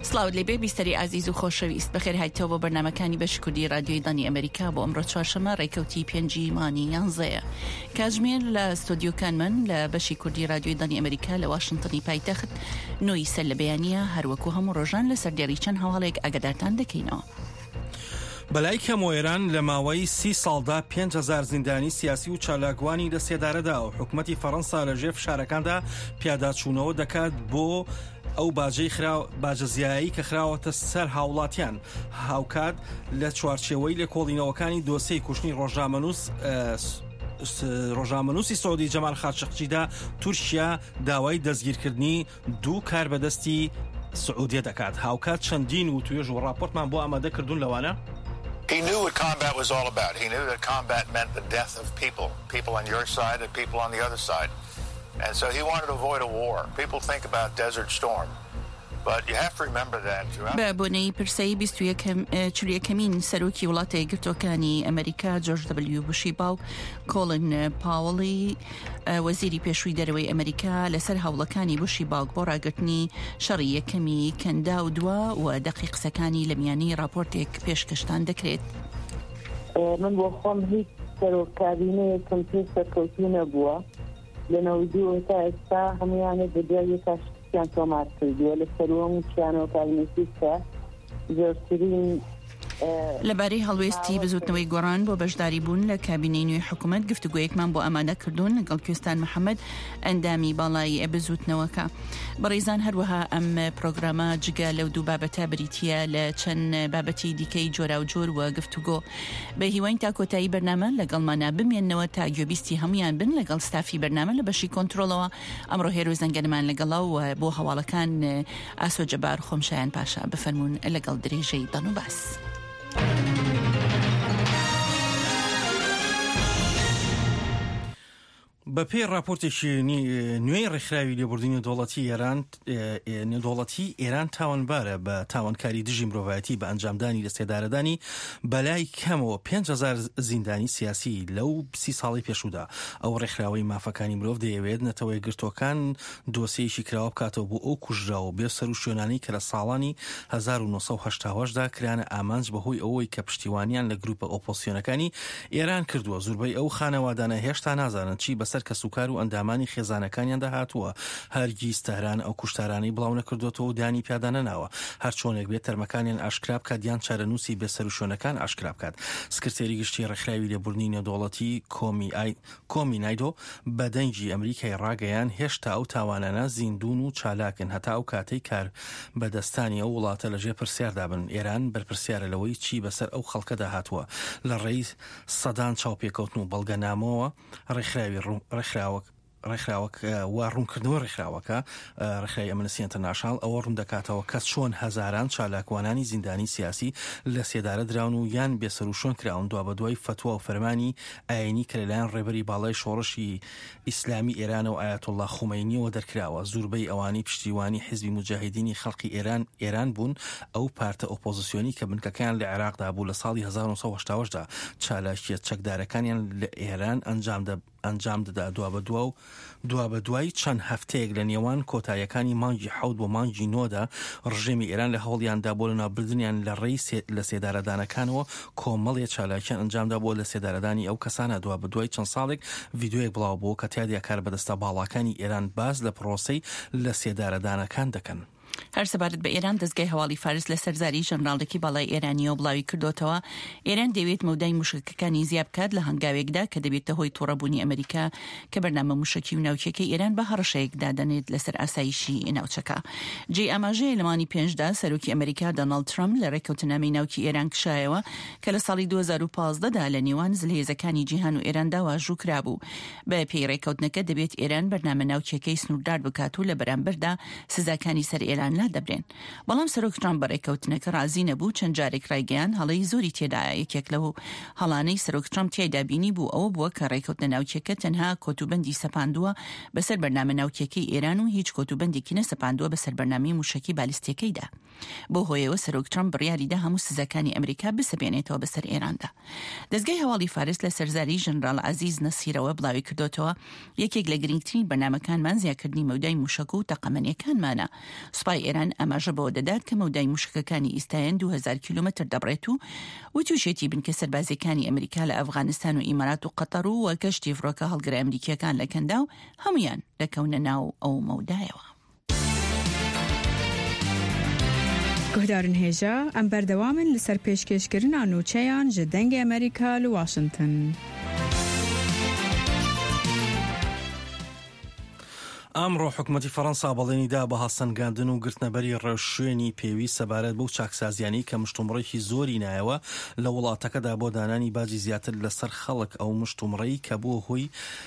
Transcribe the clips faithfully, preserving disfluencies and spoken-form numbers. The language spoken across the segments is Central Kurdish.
سلااو لێ بێ بیستەری ئازیز و خۆشەویست بەخێر هایتەوە بۆ بەرنامەکانی بەشی کوردی رادیۆی دانی ئەمریکا بۆ ئەمڕۆ چوارشەمە ڕێکەوتی پێنجی مانی یانزەیە. کاتژمێر لە ستۆدیۆکان من لە بەشی کوردی رادیۆی دانی ئەمریکا لە واشنگتنی پایتەخت نۆی سەر لە بەیانیە هەروەکو هەموو ڕۆژان لەسەر دیێڕی چەند هەواڵێک ئاگادارتان دەکەینەوە. بەلای کەم ئێران لە ماوەی سی ساڵدا پێنج هەزار زیندانی سیاسی و چالاکوانی لەسێدارەدا و حکوومەتی فەڕەنسا لەژێر فشارەکاندا پیاداچوونەوە دەکات بۆ ئەو باجەی باجەزیایی کە خراوەتە سەر هاوڵاتیان هاوکات لە چوارچێوەی لێکۆڵینەوەکانی دۆسەی کوشتنی ڕۆژنامەنووس ڕۆژنامەنووسی سعودی جەمال خاشقجیدا تورکیا داوای دەستگیرکردنی دوو کار بەدەستی سعودیە دەکات. هاوکات چەندین و توێژ و راپۆرتمان بۆ ئامادە کردوون لەوانە. He knew what combat was all about. He knew that combat meant the death of people, people on your side and people on the other side. And so he wanted to avoid a war. People think about Desert Storm, but you have to remember that throughout. بابونەی پرسەی بیست و یەکەمین سەرۆکی وڵاتە یەکگرتووەکانی ئەمریکا جۆرج دەبلیو بوشی باوک کۆلن پاوەڵی وەزیری پێشووی دەرەوەی ئەمریکا لەسەر هەوڵەکانی بوشی باوک بۆ ڕاگرتنی شەڕی یەکەمی کەندا و دووە و دەقی قسەکانی لە میانی راپۆرتێک پێشکەشتان دەکرێت. من بۆ خۆم هیچ سەرۆکابینەیەکم پێ سەرکەوتوو نەبووە لەنەوەی دوو تا ئێستا هەمویانە بەدوای یەکاشتیان تۆمار کردووە لە سەروەم و چیانەوە کارنووسیستە زۆرترین لەبارەی هەڵوێستی بزوتنەوەی گۆڕان بۆ بەشداری بوون لە کابینەی نوێی حکوومەت گفتوگویەکمان بۆ ئامادە کردوون لەگەڵ کوێستان محەممەد ئەندامی باڵایی بزوتنەوەکە. بەڕێزان هەروەها ئەم پرۆگرامە جگە لەو دوو بابەتە بریتیە لە چەند بابەتی دیکەی جۆرا و جۆر و گفتوگۆ بە هیواین تا کۆتایی بەرنامە لەگەڵمانە بمێننەوە تا گوێبیستی هەمویان بن لەگەڵ ستافی بەرنامە لە بەشی کۆنتترۆلەوە. ئەمڕۆ هێرو زەنگەرمان لەگەڵا و بۆ هەواڵەکان ئاسۆ جەبار خۆمشایان پاشا بفەرمونون لەگەڵ درێژەی دەن و باس. بە پێی راپۆرتێکی نوێی ڕێکخراوی لێبوردنی دەوڵەتی ئێران نێودەوڵەتی ئێران تاوانبارە بە تاوانکاری دژی مرۆڤایەتی بە ئەنجامدانی لە سێدارەدانی بەلای کەمەوە پێنج هەزار زیندانی سیاسی لەو سی ساڵی پێشودا. ئەو ڕێکخراوەی مافەکانی مرۆڤ دەیەوێت نەتەوەی گرتوەکان دۆسیەیەکی کراوە بکاتەوە بۆ ئەو کوژراوە بێ سەر و شوێنانەی کە لە ساڵانی هەزار و نۆسەد و هەشتا و هەشت دا کرانە ئامانج بەهۆی ئەوەی کە پشتیوانیان لە گروپە ئۆپۆزیسیۆنەکانی ئێران کردووە. زۆربەی ئەو خانەوادانە هێشتا نازانن چی بەسەر کە سوکار و ئەندامانی خێزانەکانیان داهاتووە. هەرگیز تەهران ئەو کوشتارانەی بڵاو نەکردوێتەوە و دانی پیادە نەناوە. هەر چۆنێک بێت تەرمەکانیان ئاشکرا بکات یان چارەنووسی بێسەر و شوێنەکان ئاشکرا بکات. سکرتێری گشتی ڕێکخراوی لێبوردنی نێودەوڵەتی کۆمی نایدۆ بە دەنگی ئەمریکای ڕاگەیان هێشتا ئەو تاوانانە زیندون و چالاکن هەتا ئەو کاتەی کار بەدەستانی ئەو وڵاتە لەژێر پرسیاردا بن. ئێران بەرپرسیارە لەوەی چی بەسەر ئەو خەڵکەدا هاتووە. لە ڕێی سەدان چاوپێکەوتن و بەڵگەنامەوە ڕێکخراوی ڕێکخراوەک وا ڕوونکردنەوە ڕێکخراوەکە ڕێکخراوی ئەمنستی ئینتەرناشناڵ ئەوە ڕوون دەکاتەوە کە چۆن هەزاران چالاکوانانی زیندانی سیاسی لە سێدارە دراون و یان بێسەر و شۆن کراون دوا بە دوای فتووە و فەرمانی ئاینی کە لەلایەن ڕێبەری باڵای شۆڕشی ئیسلامی ئێران و ئایەتوڵڵا خومەینیەوە دەرکراوە. زۆربەی ئەوانی پشتیوانی حیزبی مجاهیدینی خەڵکی ئێران ئێران بوون. ئەو پارتە ئۆپۆزیسیۆنی کە بنکەکەیان لە عێراقدا بوو لە ساڵی هەزار و نۆسەد و هەشتا و هەشت دا چالاکیە چەکدارەکانیان لە ئێران ئەنجام دە ئەنجام دەدا. دوا بە دوا و دوا بە دوای چەند هەفتەیەک لە نێوان کۆتاییەکانی مانگی حەوت بۆ مانگی نۆدا ڕژێمی ئێران لە هەوڵیاندا بۆ لەناوبردنیان لە ڕێی لە سێدارەدانەکانەوە کۆمەڵێ چالاکیان ئەنجامدا بۆ لە سێدارەدانی ئەو کەسانە. دوا بە دوای چەند ساڵێک ڤیدیۆیەک بڵاو بوو کە تیادیا کار بەدەستە باڵاکانی ئێران باز لە پرۆسەی لە سێدارەدانەکان دەکەن. هەر سەبارەت بە ئێران دەستگای هەواڵی فارس لە سەرزاری ژەنراڵێکی باڵای ئێرانیەوە بڵاوی کردوتەوە ئێران دەوێت مەودای موشکەکانی زیاد بکات لە هەنگاوێکدا کە دەبێتە هۆی تووڕەبوونی ئەمریکا کە بەرنامە موشکی و ناوچەکەی ئێران بە هەڕەشەیەکدا دەنێت لەسەر ئاسایشی ناوچەکە. جێ ئاماژەیە لەمانی پێنجدا سەرۆکی ئەمریکا دۆناڵد ترامپ لە ڕێکەوتنامەی ناوکی ئێران کشایەوە کە لە ساڵی دوو هەزار و پانزدە دا لە نێوان زلهێزەکانی جیهان و ئێراندا واژوو کرابوو. بە پێی ڕێکەوتنەکە دەبێت ئێران بەرنامە ناوچەکەی سنووردار بکات و لە بەرامبەردا سزاکانی سەر ئێران لا دەبرێن. بەڵام سەرۆک ترامپ بەڕێکەوتنەکە ڕازی نەبوو. چەند جارێک ڕایگەیان هەڵەی زۆری تێدایە. یەکێک لەو هەڵانەی سەرۆک ترامپ تێدا بینی بوو ئەوە بووە کە ڕێکەوتنە ناوچەکە تەنها کۆتوبەندی سەپاندووە بەسەر بەرنامە ناوچەکەی ئێران و هیچ کۆتوبەندێکی نەسەپاندووە بەسەر بەرنامەی موشکی بالیستیەکەیدا. بۆ هۆیەوە سەرۆک ترامپ بڕیاریدا هەموو سزاکانی ئەمریکا بسەبێنێتەوە بەسەر ئێراندا. دەستگای هەواڵی فارس لە سەرزاری ژەنراڵ عەزیز نەسیرەوە بڵاوی کردوتەوە یەکێک لە گرنگترین بەرنامەکانمان زیادکردنی مەودای موشک و تەقەمەنیەکانمانە. سوپای بەڵای ئێران ئاماژە بەوە دەدات کە مەودای موشکەکانی ئیستایەن دو هەزار کیلۆمەتر دەبڕێت و و تووشێتی بنکە سەربازیەکانی ئەمریکا لە ئەفغانستان و ئیمارات و قەتەر و وە کەشتی فڕۆکە هەڵگرە ئەمریکیەکان لە کەندا و هەمویان دەکەونە ناو ئەو مەودایەوە. گهدارن هێژە ئەم بەردەوامن لەسەر پێشکەشکردنا نوچەیان ji dengê ئەمریکا li Washington. ئەمڕۆ حکوومەتی فەڕەنسا بەڵێنیدا بە هەڵسەنگاندن و گرتنەبەری ڕێوشوێنی پێویست سەبارەت بەو چاکسازیانی کە مشتومڕێکی زۆری نایەوە لە وڵاتەکەدا بۆ دانانی باجی زیاتر لەسەر خەڵک ئەو مشتومڕەی کە بۆ هۆی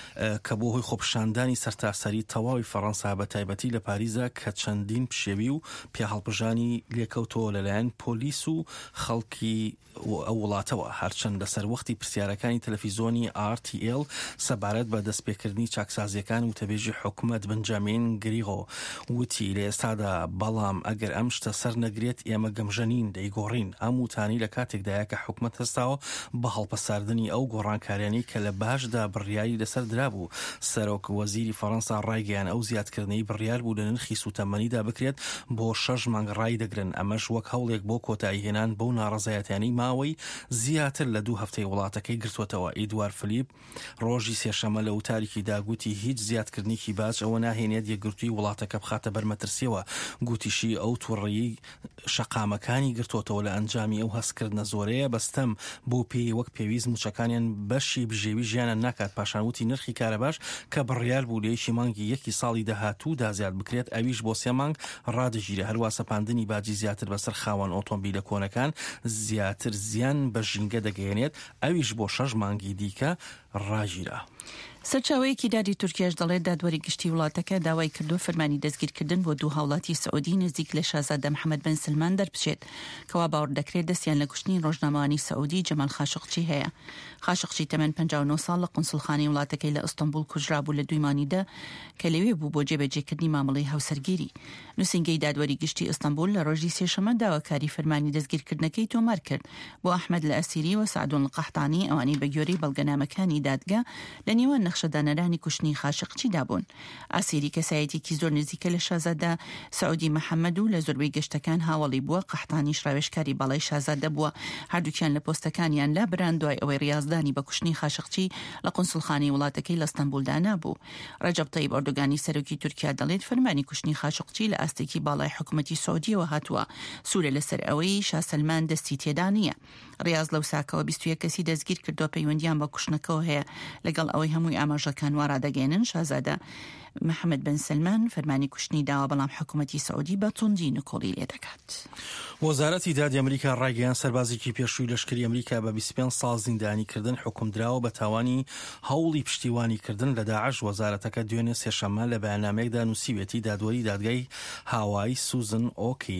کە بۆ هۆی خۆپشاندانی سەرتاسەری تەواوی فەڕەنسا بە تایبەتی لە پاریزە کە چەندین پشێوی و پێهەڵبژانی لێکەوتەوە لەلایەن پۆلیس و خەڵکی ئەو وڵاتەوە، هەرچەند لەسەر وەختی پرسیارەکانی تەلەڤیزۆنی آر تی ئێل سەبارەت بە دەستپێکردنی چاکسازیەکان و تەبێژی حکوومەت بنجامین گریغۆ وتی لە ئێستادا بەڵام ئەگەر ئەم شتە سەر نەگرێت ئێمە گەمژەنین دەیگۆڕین. ئەم وتانی لە کاتێکدایە کە حکوومەت هەستاوە بە هەڵپەساردنی ئەو گۆڕانکاریانی کە لە باشدا بڕیاری لەسەر درابوو. سەرۆک وەزیری فەڕەنسا ڕایگەیان ئەو زیادکردنەی بڕیار بوو لە نرخی سوتەمەنیدا بکرێت بۆ شەش مانگ ڕای دەگرن. ئەمەش وەک هەوڵێک بۆ کۆتایی هێنان بەو ناڕەزایەتیانی ماوەی زیاتر لە دوو هەفتەی وڵاتەکەی گرتووەتەوە. ئیدوار فلیپ ڕۆژی سێشەمە لە وتارێکی داگوتی هیچ زیادکردنیکی باج ئەوە ناهێنێت یەکگرتووی وڵاتەکە بخاتە بەرمەترسیەوە. گوتیشی ئەو تووڕەیی شەقامەکانی گرتووەتەوە لە ئەنجامی ئەو هەستکردنە زۆرەیە بەستەم بۆ پێی وەک پێویست موچەکانیان بەشی بژێوی ژیانە ناکات. پاشانوتی نرخی کارەباش کە بڕیار بوو لێشی مانگی یەکی ساڵی داهاتوودا زیاد بکرێت ئەویش بۆ سێ مانگ ڕادەژیرە. هەروە سەپاندنی باجی زیاتر بەسەر خاوەن ئۆتۆمبیلە کۆنەکان زیاتر زیان بە ژینگە دەگەێنێت ئەویش بۆ شەش مانگی دیکە ڕاژیرە. سەرچاوەیەکی داری تورکیاش دەڵێت دادوەری گشتی وڵاتەکە داوای کردو فەرمانی دەستگیرکردن بۆ دوو هاوڵاتی سعودی نزیک لە شازادە محەممەد بن سلمان دەربچێت کەوا باوەڕ دەکرێت دەستیان لە کوشتنی ڕۆژنامەوانی سعودی جەمال خاشقچی هەیە. خاشقچی تەمەن پەنجاو و نۆ ساڵ لە قونسڵخانەی وڵاتەکەی لە ئەستەمبول کوژرابوو لە دوی مانیدا کە لەوێ بوو بۆ جێبەجێکردنی مامەڵەی هاوسەرگیری. نووسینگەی دادوەری گشتی ئەستەمبول لە ڕۆژی سێشەمە داواکاری فەرمانی دەستگیرکردنەکەی تۆمار کرد بۆ ئەحمەد لە ئەسیری و سعدون القەحتانی ئەوانەی بە گوێرەی بەڵگەنامەکانی دادگا لە نێوان نەخشەدانەرانی کوشتنی خاشقچی دابوون. ئاسیری کەسایەتێکی زۆر نزیکە لە شازادە سعودی محەممەد و لە زۆربەی گەشتەکان هاوڵی بووە. قەحتانی ڕاوێژکاری باڵای شازادە بووە. هەردووکیان لە پۆستەکانیان لا بران دوای ئەوەی ڕاستدانی بە کوشتنی خاشقچی لە قونسڵخانەی وڵاتەکەی لە ئەستەمبولدا نابوو. ڕەجەب تەیب ئەردۆگانی سەرۆکی تورکیا دەڵێت فەرمانی کوشتنی خاشقچی لە ئاستێکی باڵای حکوومەتی سعودیەوە هاتووە. سوورە لەسەر ئەوەی شا سەلمان دەستی تێدا نییە. ڕاز لەو ساکەوە بیست و یەک کەسی دەستگیر کردو پەیوەندیان بە کوشتنەکەەوە هەیە لەگەڵ ئەوەی هەمووی ئاماژەکان وا ڕادەگەێنن. شازادە محەممەد بن سلمان فەرمانی کوشتنی داوا بەڵام حکوومەتی سعودی بە توندی نکۆڵی لێ دەکات. وەزارەتی دادی ئەمریکا ڕایگەیان سەربازێکی پێشووی لەشکری ئەمریکا بە بیست و پێنج ساڵ زیندانیکردن حکومدراوە بە تاوانی هەوڵی پشتیوانیکردن لە داعش. وەزارەتەکە دوێنێ سێشەمە لە بەیاننامەیەکدا نووسیوێتی دادوەری دادگای هاوای سوزن ئۆکی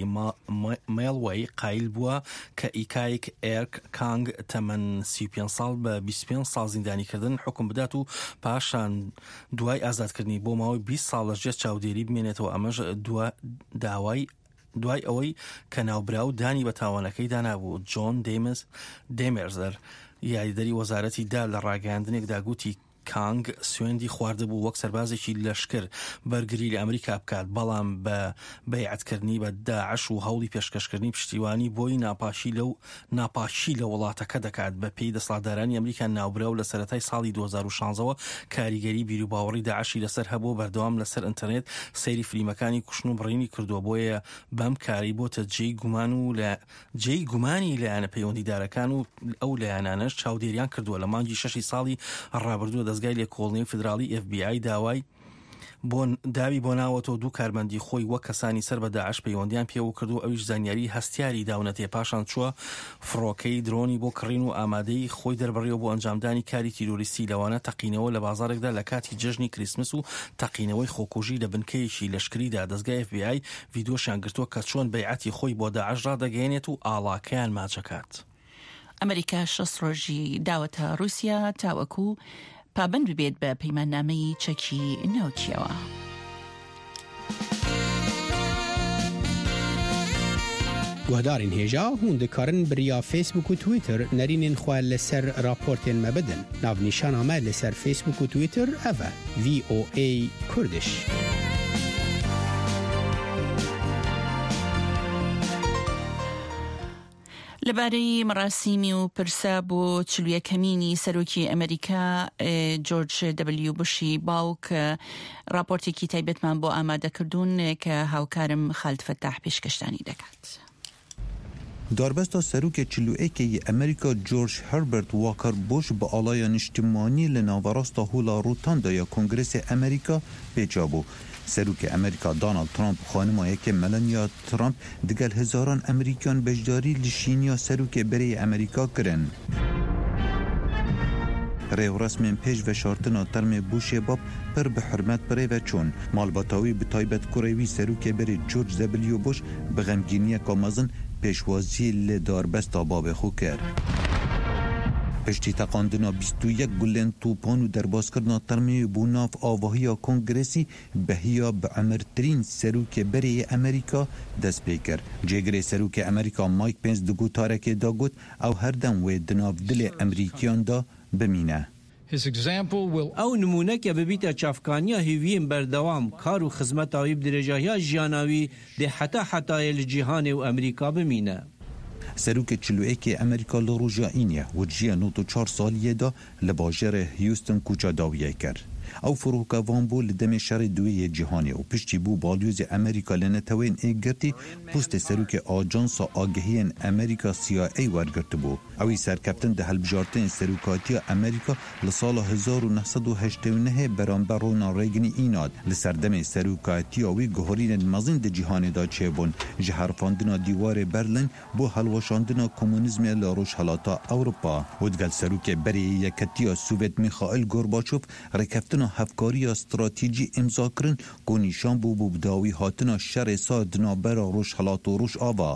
مێڵوەی قایل بووە کە ئیکایک ئێرک کانگ تەمەن سی و پێنج ساڵ بە بیست و پێنج ساڵ زیندانیکردن حکم بدات و پاشان دوای ئازادکردنی بۆ ماوەی بیست ساڵ لەژێر چاودێری بمێنێتەوە. ئەمەش داوای دوای ئەوەی کە ناوبراو دانی بە تاوانەکەی دانابوو. جۆن دێمێرزەر یاریدەری وەزارەتی دا لە ڕاگەاندنێکدا گوتی کانگ سوێندی خواردەبوو وەک سەربازێکی لەشکر بەرگری لە ئەمریکا بکات، بەڵام بە بەیعەتکردنی بە داعش و هەوڵی پێشکەشکردنی پشتیوانی بۆی ناپاشی لەو ناپاشی لە وڵاتەکە دەکات. بە پێی دەسەڵاتدارانی ئەمریکا ناوبراو لە سەرەتای ساڵی دوو هەزار و شانزەوە کاریگەری بیرروباوەڕی داعشی لەسەر هەبوو. بەردەوام لەسەر ئینتەرنێت سەیری فلیمەکانی کوشتن و بڕینی کردووە، بۆیە بەم کاری بۆتە جێی گومان و لە جێی گومانی لایەنە پەیوەندیدارەکان و ئەو لایەنانەش چاودێریان کردووە. لە مانگی شەشی ساڵی ڕابردووە دەستگای لێکۆڵینەوەی فدراڵی ئێف بی ئای داوای داوی بۆ ناوەتەوە دوو کارمەندی خۆی وەک کەسانی سەر بە داعش پەیوەندیان پێوە کردو. ئەویش زانیاری هەستیاری داونەتێ پاشان چووە فڕۆکەی درۆنی بۆ کڕین و ئامادەی خۆی دەربڕیەوە بۆ ئەنجامدانی کاری تیرۆریستی. لەوانە تەقینەوە لە بازارێکدا لە کاتی جژنی کریسمس و تەقینەوەی خۆکوژی لە بنکەیەکی لەشکریدا. دەستگای ئێف بی ئای ڤیدۆشیان گرتووە کە چۆن بەیعەتی خۆی بۆ داعش ڕادەگەێنێت و ئاڵاکەیان ماچەکات. ئەمریکا شەست ڕۆژی داوەتە رووسیا تاوەکو پابند ببێت بە پەیماننامەی چەکی ناوچیەوە. گوهدارین هێژا هون دەکارن بریا فیسبوک و تویتر نەرینên xwe لەسەر راپۆرتên me bidin. Navnîşana me لەسەر فیسبوک و تویتر ev e V O A Kurdish. لەبارەی مەراسیمی و پرسە بۆ چلوویە کەمینی سەرۆکی ئەمریکا جۆرج دەبلیو بوشی باوک راپۆرتێکی تایبەتمان بۆ ئامادەکردوون کە هاوکارم خالد فەتاح پێشکەشتانی دەکات. داربستا سروک چلوئیکی امریکا جورج هربرت واکر بوش با آلای اجتماعی لناوراستا هولا روتاندا یا کنگرس امریکا پیچابو. سروک امریکا دونالد ترامپ خانمایی که ملانیا ترامپ دگل هزاران امریکان بجداری لشینیا سروک بری امریکا کرن. ریو رسم پیش و شارتنا ترم بوش باب پر به حرمت بری و چون مالباتاوی به تایبت کوروی سروک بری جورج دبلیو بوش به غمگینی کامازن پیشوازی لداربستا باب خو کرد. پشتی تقاندنا بیست و یک گلن توپان و درباز کردنا ترمی بوناف آواهی کنگرسی بهیا به عمرترین سروک بری امریکا دست پیکر. جگری سروک امریکا مایک پنس دگو تارک دا گوت او هر دم و دناف دل امریکیان دا بمینه. او نمونه که ببیت چافکانیا هیویم بردوام کار و خدمت آوی بدرجه جیاناوی ده حتی حتی الجهان و امریکا بمینه. سروک چلوئیک امریکا لروجا اینیه و جیه نوتو چار سالیه دا لباجر هیوستن کوچا داویه کرد. او فروکا وان بو لدم شر دوی جهانی و پشتی بو بالیوز امریکا لنتوین ایگرتی پوست سروک آجانس آگهی امریکا سی آی ای ورگرت بو. اوی سرکپتن ده هلبجارتن سروکاتی امریکا لسال هزار و نهصد و هشتاد و نه برانبر رونالد ریگن ایناد لسردم سروکاتی اوی گهورین مزین ده جهانی دا چه بون جهرفاندنا دیوار برلین بو حلوشاندنا کمونیزم لاروش حالاتا اروپا و دگل سروک بری یکتی سوویت میخائیل گورباچوف رکفتنا هفکاری استراتژی امضا کرن که نشان بو بوداوی هاتنا شر سادنا برا روش حالات و روش آوا.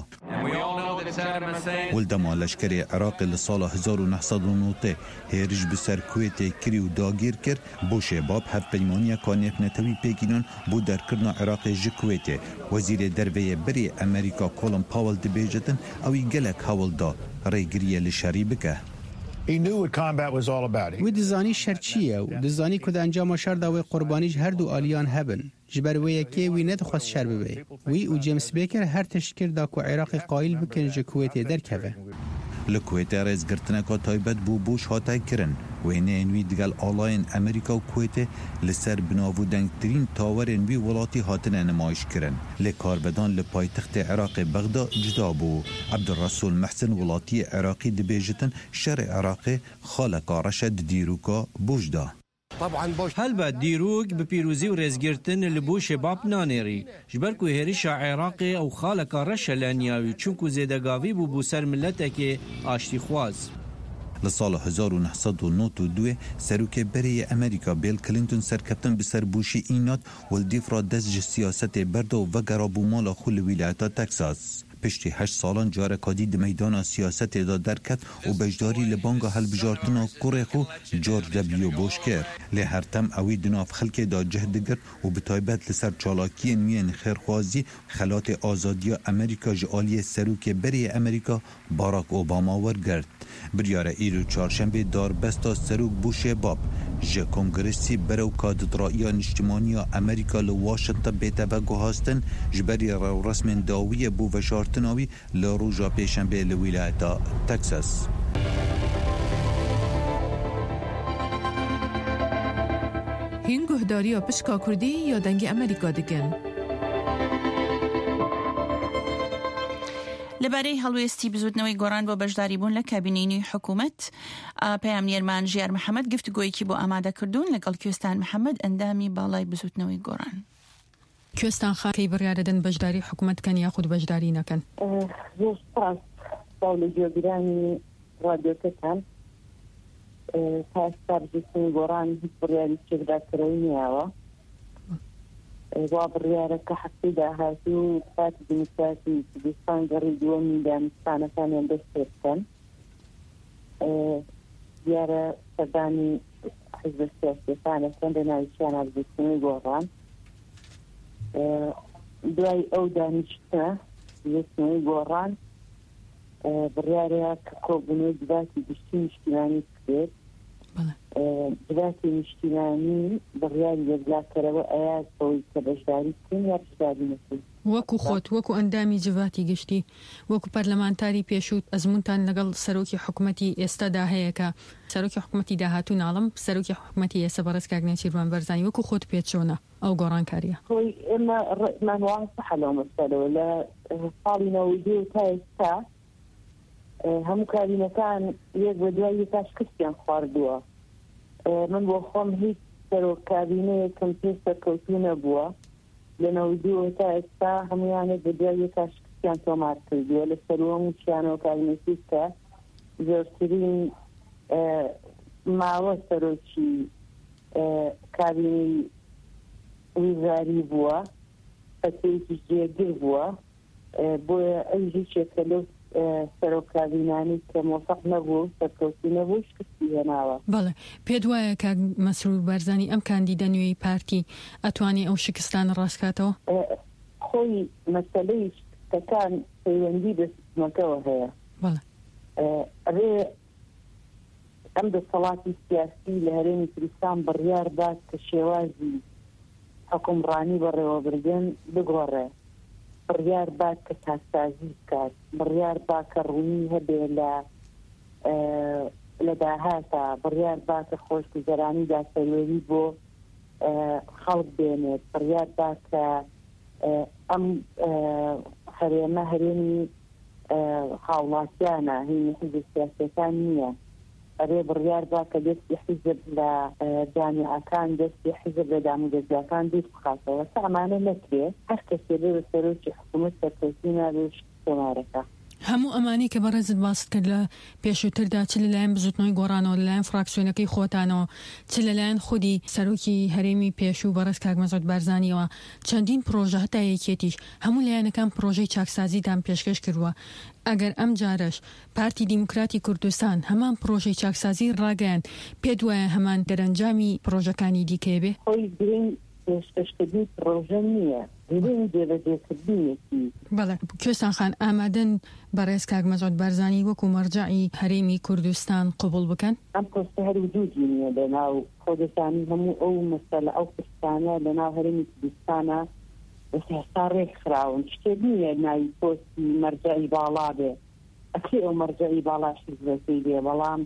ولدما لشکر عراق لسال هزار و نهصد و نه هیرج بسر کویت کری و داگیر کرد بو شباب هف پیمانی کانیت نتوی پیگینان بو در کرنا عراق جی کویت. وزیر دروی بری امریکا کولن پاول دی بیجتن اوی گلک حول دا ریگریه لشری بکه. و دزانی شرچیه و دزانی کد انجام شر داوی قربانیش هر دو آلیان هبن جبر وی یکی وی ندخواست شر ببی وی و جیمز بیکر هر تشکر دا که عراق قایل بکن جه کویت در کفه لکویت رز گرتنه که تایبت بو بوش هاتای کرن و اینه انوی دگل آلاین امریکا و کویت لسر بناو دنگترین تاورین وی ولاتی هاتنه نمایش کرن لکار بدان لپایتخت عراق بغداد جدا بو. عبدالرسول محسن ولاتی عراقی دبیجتن شر عراق خالقا رشد دیروکا بوش دا. هل با دیروگ به پیروزی و رزگرتن لبو شباب نانیری جبر کو هریش عراقی او خالق رش لانیاوی چونکو زیدگاوی بو بو سر ملت که آشتی خواز. لسال هزار و نهصد و نه و دو سروک بری امریکا بیل کلینتون سرکپتن بسر بوشی اینات ولدیف را دست سیاست برده و گرابو مالا خول ولایت تکساس. پشتی هشت سالان جارکادی د میدان سیاست دا درکت و بجداری لبانگا هلبجارتنا کوره خو جورج دبلیو بوش کرد. لی هر تم اوی دناف خلک دا جهدگر و بتایبت لسر چالاکی نوین خیرخوازی خلات آزادی امریکا جعالی سروک بری امریکا باراک اوباما ورگرد. بریاره ایرو چارشنبه دار بستا سروک بوش باب جه کنگرسی برو کاددرائیان اجتماعی امریکا لواشنطن بیتا و گوهاستن جبری رو رسم داوی بو وشارتناوی لروجا پیشنبه لولایتا تکساس. هین گهداری و پشکا کردی یا دنگ امریکا دکن؟ لەبارەی هەڵوێستی بزوتنەوەی گۆڕان بۆ بەشداریبوون لە کابینەی حکوومەت پەیامنێرمان ژیار محەممەد گفتگۆیەکی بۆ ئامادەکردوون لەگەڵ کوێستان محەممەد ئەندامی باڵای بزوتنەوەی گۆڕان. کوێستان خاکەی بڕیارەدەن بەشداری حکوومەتکەن یاخود بەشداری نەکەن. زۆر سپاس باڵی گوێبیرانی ڕادیۆکەتان تا ئێستا بزوتنەوەی گۆڕان هیچ بڕیاری چێکدارکردنەوەی نییاوە. وا بڕیارەکە هەفتەی داهاتوو پارتی دیموکراسی کوردستان گەڕی دووەمی دانوستانەکانیان دەست پێ بکەن. دیارە سەردانی حیزب سیاسیەکانەکەن لە ناوچیانە بزوتنەوەی گۆڕان. دوای ئەو دانیشتە بزوتنەوەی گۆڕان بڕیارەیە کە کۆبوونەوەی دباتی گشتی نیشتیمانی بکرێت. دباتی نیشتیمانی بڕیاری لەبلاکەرەوە ئەیە بەوەی کە بەشداری بکەین یا بەشداری نەکەین. وەکو خۆت وەکو ئەندامی جڤاتی گشتی وەکو پەرلەمانتاری پێشوت ئەزمونتان لەگەڵ سەرۆکی حکوومەتی ئێستادا هەیە کە سەرۆکی حکوومەتی داهاتوو ناڵم سەرۆکی حکوومەتی ئێستا بەڕێز کاک چیروان بەرزانی وەکو خۆت پێت چۆنە ئەو گۆڕانکاریە؟ خۆی ئێمە ڕێکمان واسەحە لەو مەسەلەوە لە ساڵی نەوەی تا ئێستا هەموو کابینەکان یەک بە دوای یەکا شکستیان خواردووە. من بۆ خۆم هیچ سەرۆک کابینەیەکم پێ سەرکەوتوو نەبووە لە نەوەی تا ئێستا هەمویانێک بە دوای یەکا شکستیان تۆمار کردووە لە سەر هەموو شیانەوە کابینەکەی کە زۆرترین ماوە سەرۆکی کابینەی ویزاری بووە قەتێکی جێگر بووە بۆیە ئەوژی چێکە لەو سەرۆک کابینانی کە مۆفەق نەبوو سەرکەوتی نەبوو شکستی هێناوە. بەڵێ پێت وایە کاک مەسرور بەرزانی ئەم کاندیدە نوێی پارتی ئەتوانێ ئەو شکستانە ڕاستکاتەوە؟ خۆی مەسەلەی شکستەکان پەیوەندی بە سیستەمەکەوە هەیە. بەڵێ ئەبێ ئەم دەسەڵاتی سیاسی لە هەرێمی کوردستان بڕیار دات کە شێوازی حکومڕانی بەڕێوەبردن بگۆڕێ، بڕیار بات کە تاسازی بکات، بڕیار با کە ڕوونی هەبێ لە لە داهاتە، بڕیار با کە خۆشگوزەرانی داسەروەری بۆ خەڵک بێنێت، بڕیار با کە ئەم هەرێمە هەرێمی هاوڵاتیانە هینی حیزب سیاسیەکان نییە. ئەرێ بڕیار با کە دەستی حیزب لە جامیعەکان دەستی حیزب لە دامودەرگاکان دوور بخاتەوە. ئەمانە نەکرێ هەر کەسێ بێ بە سەرۆکی حکوومەت سەرکەوتوو نابێ تۆمارەکە. هەموو ئەمانی کە بەڕێزت باست کرد لە پێشووتردا چ لەلایەن بزوتنەوەی گۆڕانەوە لەلایەن فراکسیۆنەکەی خۆتانەوە چ لەلایەن خودی سەرۆکی هەرێمی پێشوو بەڕێز کاک مەسعود بارزانیەوە چەندین پرۆژە هەتا یەکێتیش هەموو لایەنەکان پرۆژەی چاکسازیدان پێشکەش کردووە. ئەگەر ئەم جارش پارتی دیموکراتی کوردستان هەمان پرۆژەی چاکسازی ڕاگەیان پێت وایە هەمان دەرەنجامی پرۆژەکانی دیکەیە بێ؟ خۆی گرنگ پێشکەشکردنی پرۆژە نییە، گرنگ جێبەجێکردنیەتی. بەڵێ کوێستان خان ئامادەن بەڕێز کاک مەسعود بارزانی وەکو مەرجعی هەرێمی کوردستان قبول بکەن؟ ئەم پۆستە هەر وجودی نییە لەناو خۆدەزانی هەموو ئەو مەسەلە ئەو پرسانە لەناو هەرێمی کوردستانە ئێستا ڕێکخراون، شتێک نییە ناوی پۆستی مەرجعی باڵا بێ. ئەکێ ئەو مەرجعی باڵاشی زەکەی بێ، بەڵام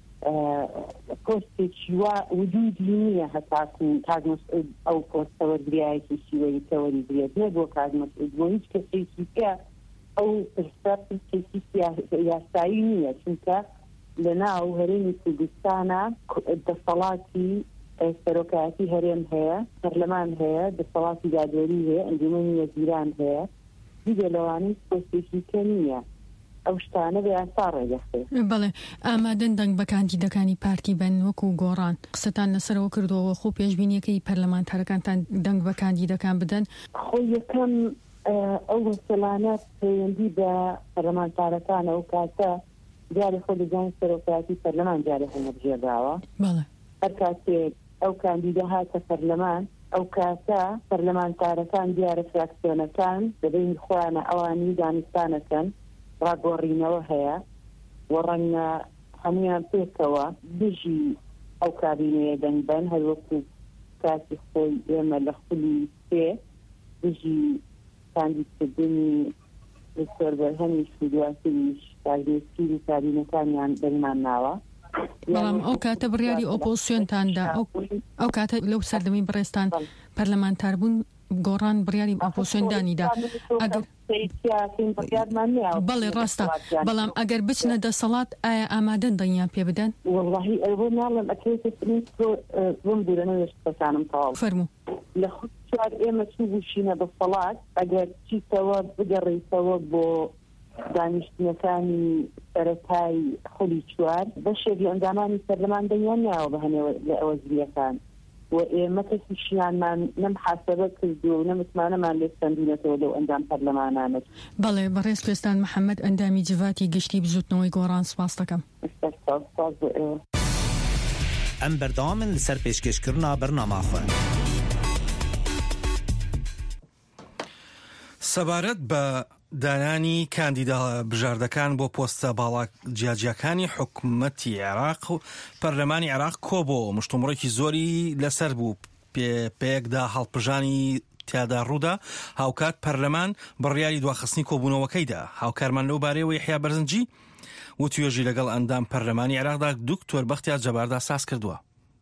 پۆستێکی وا وجودی نییە هەتاکو کاک مەسعود ئەو پۆستە وەرگریایەکی شیوەی تەوەریگرێت نە بۆ کاک مەسعود، بۆ هیچ کەسێکی کە ئەو پرسە پرسێکی یاسایی نییە، چونکە لەناو هەرێمی کوردستانە دەسەڵاتی سەرۆکایەتی هەرێم هەیە، پەرلەمان هەیە، دەسەڵاتی دادوەری هەیە، ئەنجومەنی وەزیران هەیە، دیگە لەوانەی پۆستێکی کە نییە. ئەو شتانە بە یاسا ڕێگەخێت. بەڵێ ئامادەن دەنگ بە کاندیدەکانی پارتی بن وەکو گۆڕان قسەتان لەسەرەوە کردەوە خۆ پێشبینیەکەی پەرلەمانتارەکانتان دەنگ بە کاندیدەکان بدەن؟ خۆی یەکەم ئەو وەسەلانە پەیوەندی بە پەرلەمانتارەکانە ئەو کاتە جارێ خۆ لەجانی سەرۆکایەتی پەرلەمان جارێ هەڵبژێرداوە. بەڵێ هەر کاتێک ئەو کاندیدە هاتە پەرلەمان ئەو کاتە پەرلەمانتارەکان دیارە فراکسیۆنەکان دەبین خۆیانە ئەوانی دانیستانەکەن ڕاگۆڕینەوە هەیە و ڕەنگە هەمویان پێکەوە دژی ئەو کابینەیە دەنگبەن هەروەکو کاتی خۆی ئێمە لە خولی پێ دژی کاندیدکردنی دکتۆر بەرهەمی دواتریش کاردێسکیری کابینەکانیان دەنگمان ناوە. بەڵام ئەو کاتە بڕیاری ئۆپۆزیسیۆنتاندا ئەو کاتە لەو سەردەمی بەڕێستان پەرلەمانتار بوون گۆڕان بڕیاری ئۆپۆزیسیۆندانیدا بەڵێ ڕاستە، بەڵام ئەگەر بچنە دەسەڵات ئایا ئامادەن دەنگیان پێ بدەن؟ وەڵڵاهی ئەوە ناڵم ئەکەوتم بورەنەوە شتەکانم تەواو فەرموو لە خود چوار ئێمە چی بوشینە دەسەڵات ئەگەر چیتەوە بگەڕیتەوە بۆ دانیشتنەکانی سەرەتای خولی چوار بەشێکی ئەندامانی پەرلەمان دەنگیان ناوە بە هەنێ لە ئەوەزریەکان و ئێمە کەسیشیانمان نەم حاسەبە کردو و نەمتمانەمان لێ سندونەتەوە لەو ئەندام پەرلەمانانت. بەڵێ بەڕێز کوێستان محەممەد ئەندامی جڤاتی گشتی بزوتنەوەی گۆڕان سپاس دەکەم. ئەم بەردەوامن لەسەر پێشکەشکردنا بەرنامەخۆ. سەبارەت بە دانانی کاندیدا بژاردەکان بۆ پۆستە باڵا جیاجیەکانی حکوومەتی عێراق و پەرلەمانی عێراق کۆ بۆ مشتومڕێکی زۆری لەسەر بوو پێکدا هەڵپژانی تیادا ڕوودا هاوکات پەرلەمان بڕیاری دواخستنی کۆبوونەوەکەیدا. هاوکارمان لەو بارەیەوە یحیا بەرزنجی و توێژی لەگەڵ ئەندام پەرلەمانی عێراقدا دکتۆر بەختیار جەباردا ساز کردووە.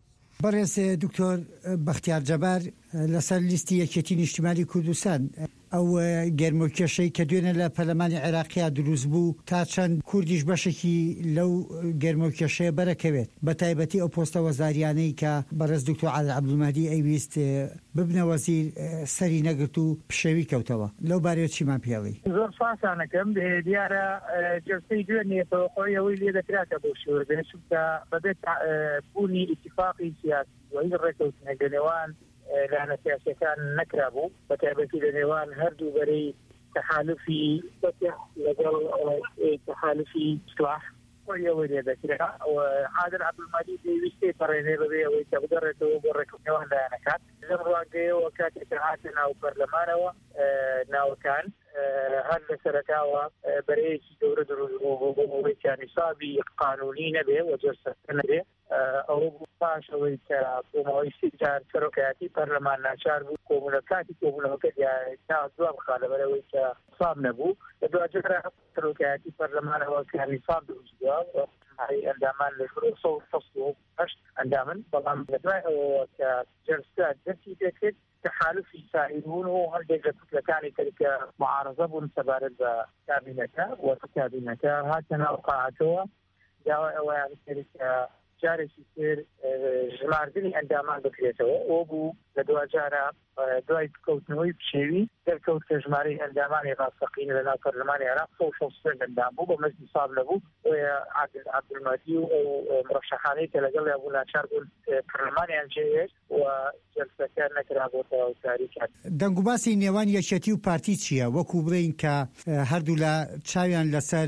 بەڕێز دکتۆر بەختیار جەبار لەسەر لیستی یەکێتی نیشتیمانی کوردستان ئەو گەرمۆکێشەی کە دوێنێ لە پەرلەمانی عێراقیا دروست بوو تا چەند کوردیش بەشێکی لەو گەرمۆکێشەیە بەرەکەوێت بە تایبەتی ئەو پۆستە وەزاریانەی کە بەڕێز دکتۆر عادل عەبدولمەهدی ئەیویست ببنە وەزیر سەری نەگرت و پشەوی کەوتەوە. لەو بارەیە چیمان پێڵی؟ زۆر ساسانەکەم دیارە جلسەی دوێنێتەوە خۆی ئەوەی لێ دەکراتە بۆ شێوەبێت چونکە بەبێت بوونی ئیتیفاقی سیاسی وەی ڕێکەوتنە نێوان لاەنە سیاسەکان نەکرابوو بە تایبەتی لە نێوان هەردوو بەرەی تەحالوفی لەگەڵ تەحالوفی سلاح خۆیەوەی لێ دەکرا عادل عەبدولمەهدی پێویستێ بەڕێنێ بەبێ ئەوەی کە بگەڕێتەوە بۆ ڕێکەوتنەوەی لایەنەکان لەم ڕواگەیەوە کاتێک هاتە ناو پەرلەمانەوە ناوەکان هەر لە سەرەتاوە بەرەیەکی گەورە دروست بوو بۆ ئەوەی کە نیسابی قانونی نەبێ و جەرسەکە نەبێ ئەوە بوو پاش ئەوەی کە کۆمەڵی سیجار سەرۆکایەتی پەرلەمان ناچار بوو کۆبوونەکاتی کۆبوونەوەکە تا دوام بخا لەبەرەوەی کە ساب نەبوو لە دوجارە سەرۆکایەتی پەرلەمانەوە کە نیساب دروست بووە ئەندامان لە سەد فەصل و هەشت ئەندامن بەڵام لەدوای ئەوەوە کە جەرسە دەستی پێکرد تحالفی سائرون و هەندێک لە کوتلەکانی ترکە معارضە بوون سەبارەت بە کابینەکە و کابینەکە هاتە ناو قاعەتەوە داوای ئەوەیان کرد کە جارێکی تر ژماردنی ئەندامان بکرێتەوە ئەو بوو لە دوجارە دوای کەوتنەوەی پشێوی دەرکەوت کە ژمارەی ئەندامانی ڕاستەقین لە ناو پەرلەمانی عێراق سەد و شەست ئەندام بوو بە مەزنی ساب نەبوو عادل عەبدولمەهدی و مرەشەحانەی کە لەگەڵ بوو ناچار بوون پەرلەمانیان جێهێشت و جلسەکە نەکرابۆتەوە و تاری کرد. دەنگ و باسی نێوان یەکێتی و پارتی چییە؟ وەکو بڵێین کە هەردوو لە چاویان لەسەر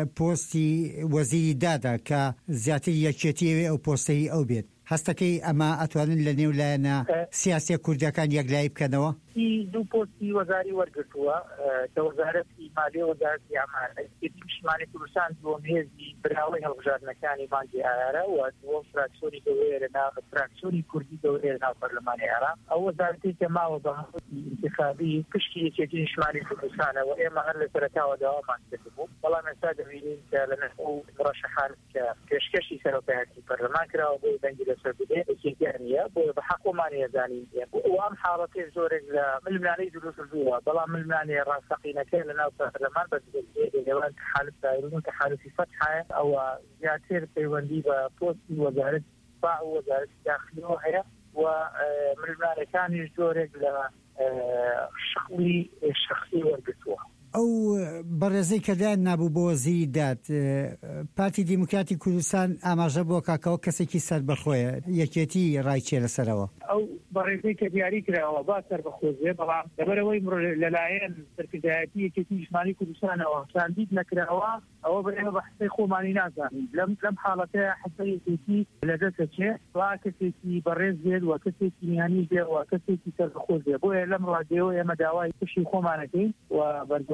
پۆستی وەزیری دادا کە زیاتر یەکێتیەوێ ئەو پۆستەی ئەو بێت. هەستەکەی ئەمە ئەتوانن لە نێو لایەنە سیاسی کوردەکان یەکلایی بکەنەوە؟ دوو پۆستی وەزاری وەرگرتووە کە وەزارەتی مالیە و وەزارەتی ئامانە نیشتیمانی کوردستان دووەم هێزی براوەی هەڵبژاردنەکانی بانکی ئایارە و دووەم فراکسیۆنی گەورەیە لە ناو فراکسیۆنی کوردی گەورەیە لە ناو پەرلەمانی عێراق. ئەو وەزارەتی کە ماوە بە انتخابی پشتی یەکێتی نیشتیمانی کوردستانەوە ئێمە هەر لە سەرەتاوە داوامان کردبوو بەڵام ئێستا دەبینین کە لە نەخۆ مرەشەحان کە پێشکەشی سەرۆکایەتی پەرلەمان کراوە بۆ دەنگی لەسەر بدێ یەکێتیانە بۆ بە حەقۆمانی ئەزانین وام حاڵەتێ زۆرێک لە ململانەی دروست کردووە بەڵام ململانی ڕاستەقینەکە لە ناو پەرلەمان بەدەوان تحالف دایرون و تحالفی فتحە ئەوە زیاتر پەیوەندی بە پۆستی وەزارەت دفاع و وەزارەتی داخلیەوە هەیە و ململانەکانیش زۆرێک لە شغلی شخصی وەرگرتووە. ئەو بەڕێزەی کەدایان نابوو بۆ وەزیری داد پارتی دیموکراتی کوردستان ئاماژە بۆ کاکەوە کەسێکی سەربەخۆیە یەکێتی ڕایچێ لەسەرەوە. ئەو بەڕێزەی کە دیاری کراوە با سەربەخۆزێ بەڵام لەبەرەوەی لەلایەن سەرکردایەتی یەکێتی نیشتیمانی کوردستانەوە ساندید نەکراوە ئەوە بەێمە بە حسەی خۆمانی نازانین لەم لەم حاڵەتەیە حسەی یەکێتی لەدەستەچێ وا کەسێکی بەڕێز بێت و کەسێکی میهانی بێ و کەسێکی سەربەخۆز بێ بۆیە لەم ڕادیۆ ئێمە داوای پشی خۆمانەکەین و بەردەوام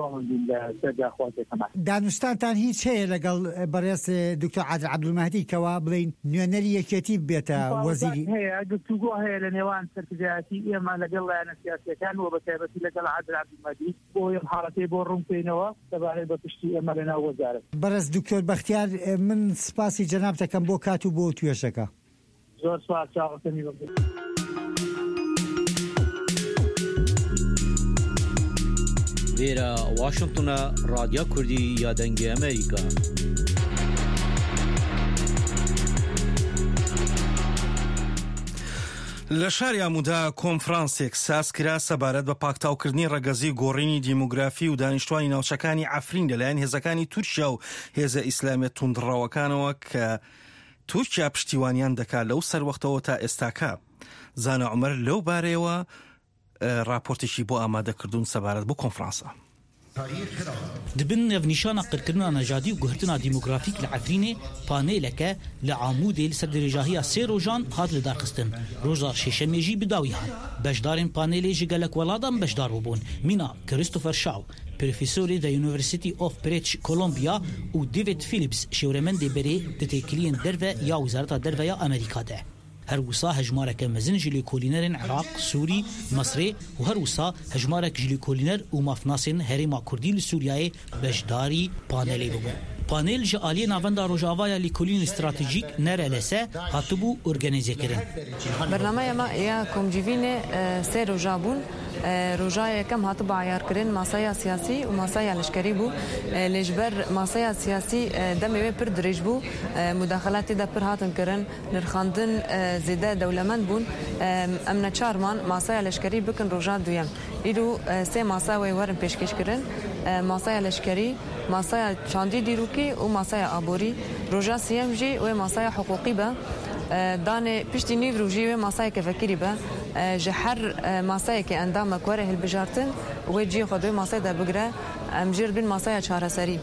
دانوستانتان هیچ هەیە لەگەڵ بەڕێز دکتۆر عادل عەبدولمەهدی کەوا بڵین نوێنەری یەکێتی بێتە وەزیری؟ هەیە گفتوگۆ هەیە لە نێوان سەرکردایەتی ئێمە لەگەڵ لایەنە سیاسیەکان و بە تایبەتی لەگەڵ عادل عەبدولمەهدی بۆ ئەم حاڵەتەی بۆ ڕوونکەینەوە سەبارەت بە پشتی ئێمە لە ناو وەزارەت. بەڕێز دکتۆر بەختیار من سپاسی جەناب دەکەم بۆ کات و بۆ توێژەکە. زۆر سوپاس چاوەکەمی بە لێرە واشنگتنە رادیۆ کوردی یا دەنگی ئەمریکا. لە شاری ئامودا کۆنفرانسێک ساز کرا سەبارەت بە پاکتاوکردنی ڕەگەزی گۆڕینی دیموگرافی و دانیشتوانی ناوچەکانی ئەفرین لەلایەن هێزەکانی تورکیا و هێزە ئیسلامیە توندڕەوەکانەوە کە تورکیا پشتیوانیان دەکات لەو سەروەختەوە تا ئێستاکە. زانە عومەر لەو بارەیەوە راپۆرتێکی بۆ ئامادەکردوون سەبارەت بۆ کۆنفرانسە. دبن نێڤنیشانە قرکردنا نەژادی و گوهرتنا دیموگرافیک لە عەفرینێ پانێلەکە لە عامودێ لەسەر درێژاهیە سێ ڕۆژان هات لەدارخستن. ڕۆژا شێشەمێژی بداوی هات بەشدارên پانێلê ji gelek weladan beşdar bûbûn mîna Christopher Shaw professorê de University of British Columbia û David Phillips şêwremendê berê di têkiliyên derve ya Wizareta Derve ya Amerîka de. هەروسا هەژمارەکە مەزن ژلی کۆلینەرن عراق سووری مەسرێ و هەروسا هەژمارێک ژلی کۆلینەر و مافناسên هەرێما کوردی li Sûriyayê beşdarî panelê bibû. Panêl ji aliyê navenda Rojavaya lêkolîn stratejîk nerelese hatibû organizekirin. Bernameya me ya komcivînê sê roja bûn. Roja yekem hatib ayarkirin masaya siyasî û masaya leşkerî bû. Lê ji ber masaya siyasî demê wê pir dirêj bû. Mudaxelatê de pir hatin kirin. Nirxandin zêde dewlemend bûn. Em neçarman masaya leşkerî bikin roja duyem. Îro sê masa wê werin pêşkêş kirin. Masaya leşkerî, masaya çandî dîrokî û masaya aborî. Roja siyem jî wê masaya hiqûqî be. Danê piştî nîv rojî wê masaya kevekirî be. Ji her masayekê endamek were hilbijartin wê ciyê xwe doyê masayê de bigire em jî bin masaya çareserî.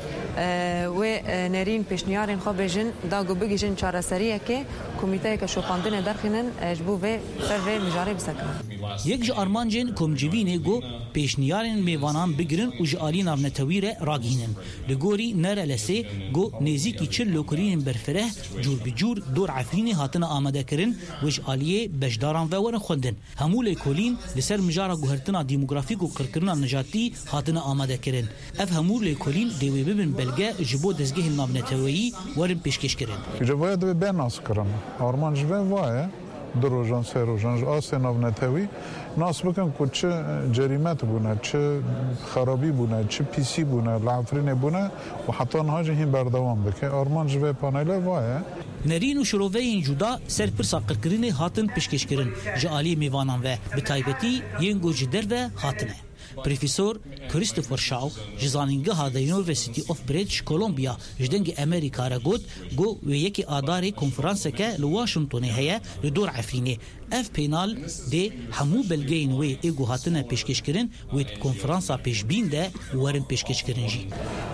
Wê nerîn pêşniyarên xwe bêjin dago bigîjin çareseriyekê komîteyeke şopandinê derxînin ji bo vê ser vê mijarê bisekin. Yek ji armancên komcivînê got pêşniyarên mêvanan bigirin û ji aliyê navnetewî re ragihînin. Li gorî nerelesê got nêzîkî çil lokurînên berfireh cûr bi cûr dor efrînê hatine amadekirin û ji aliyê beşdaran ve werin xwendin. Hemû lêkolîn li ser mijara guhertina demografîk û qirkirina nejatî hatine amadekirin. Ev hemû lêkolîn dêwê bibin belge ji bo dezgehên navnetewî werin pêşkêşkirin. Cevaya divê bê nas kirin. Arman ji vê vaye du rojan sê rojan ji asê navnetewî nas bikin ku çi cerîmet bûne, çi xerabî bûne, çi pîsî bûne, li Efrînê bûne û heta niha jî hîn berdewam bike. Arman ji vê panelê vaye. Nerîn û şiroveyên cuda ser pirsa qirkirinê hatin pêşkêşkirin ji aliyê mêvanan ve bi taybetî yên got ji derve hatine. Profesor Christopher Shaw ji zanîngeha the University of British Columbia ji dengê Amerîka re got got wê yekê adarê konferanseke li Washingtonê heye li dor Efrînê. Ev pênal dê hemû belgeyên wê ê got hatine pêşkêşkirin wê konferansa pêşbîn de werin pêşkêşkirin jî.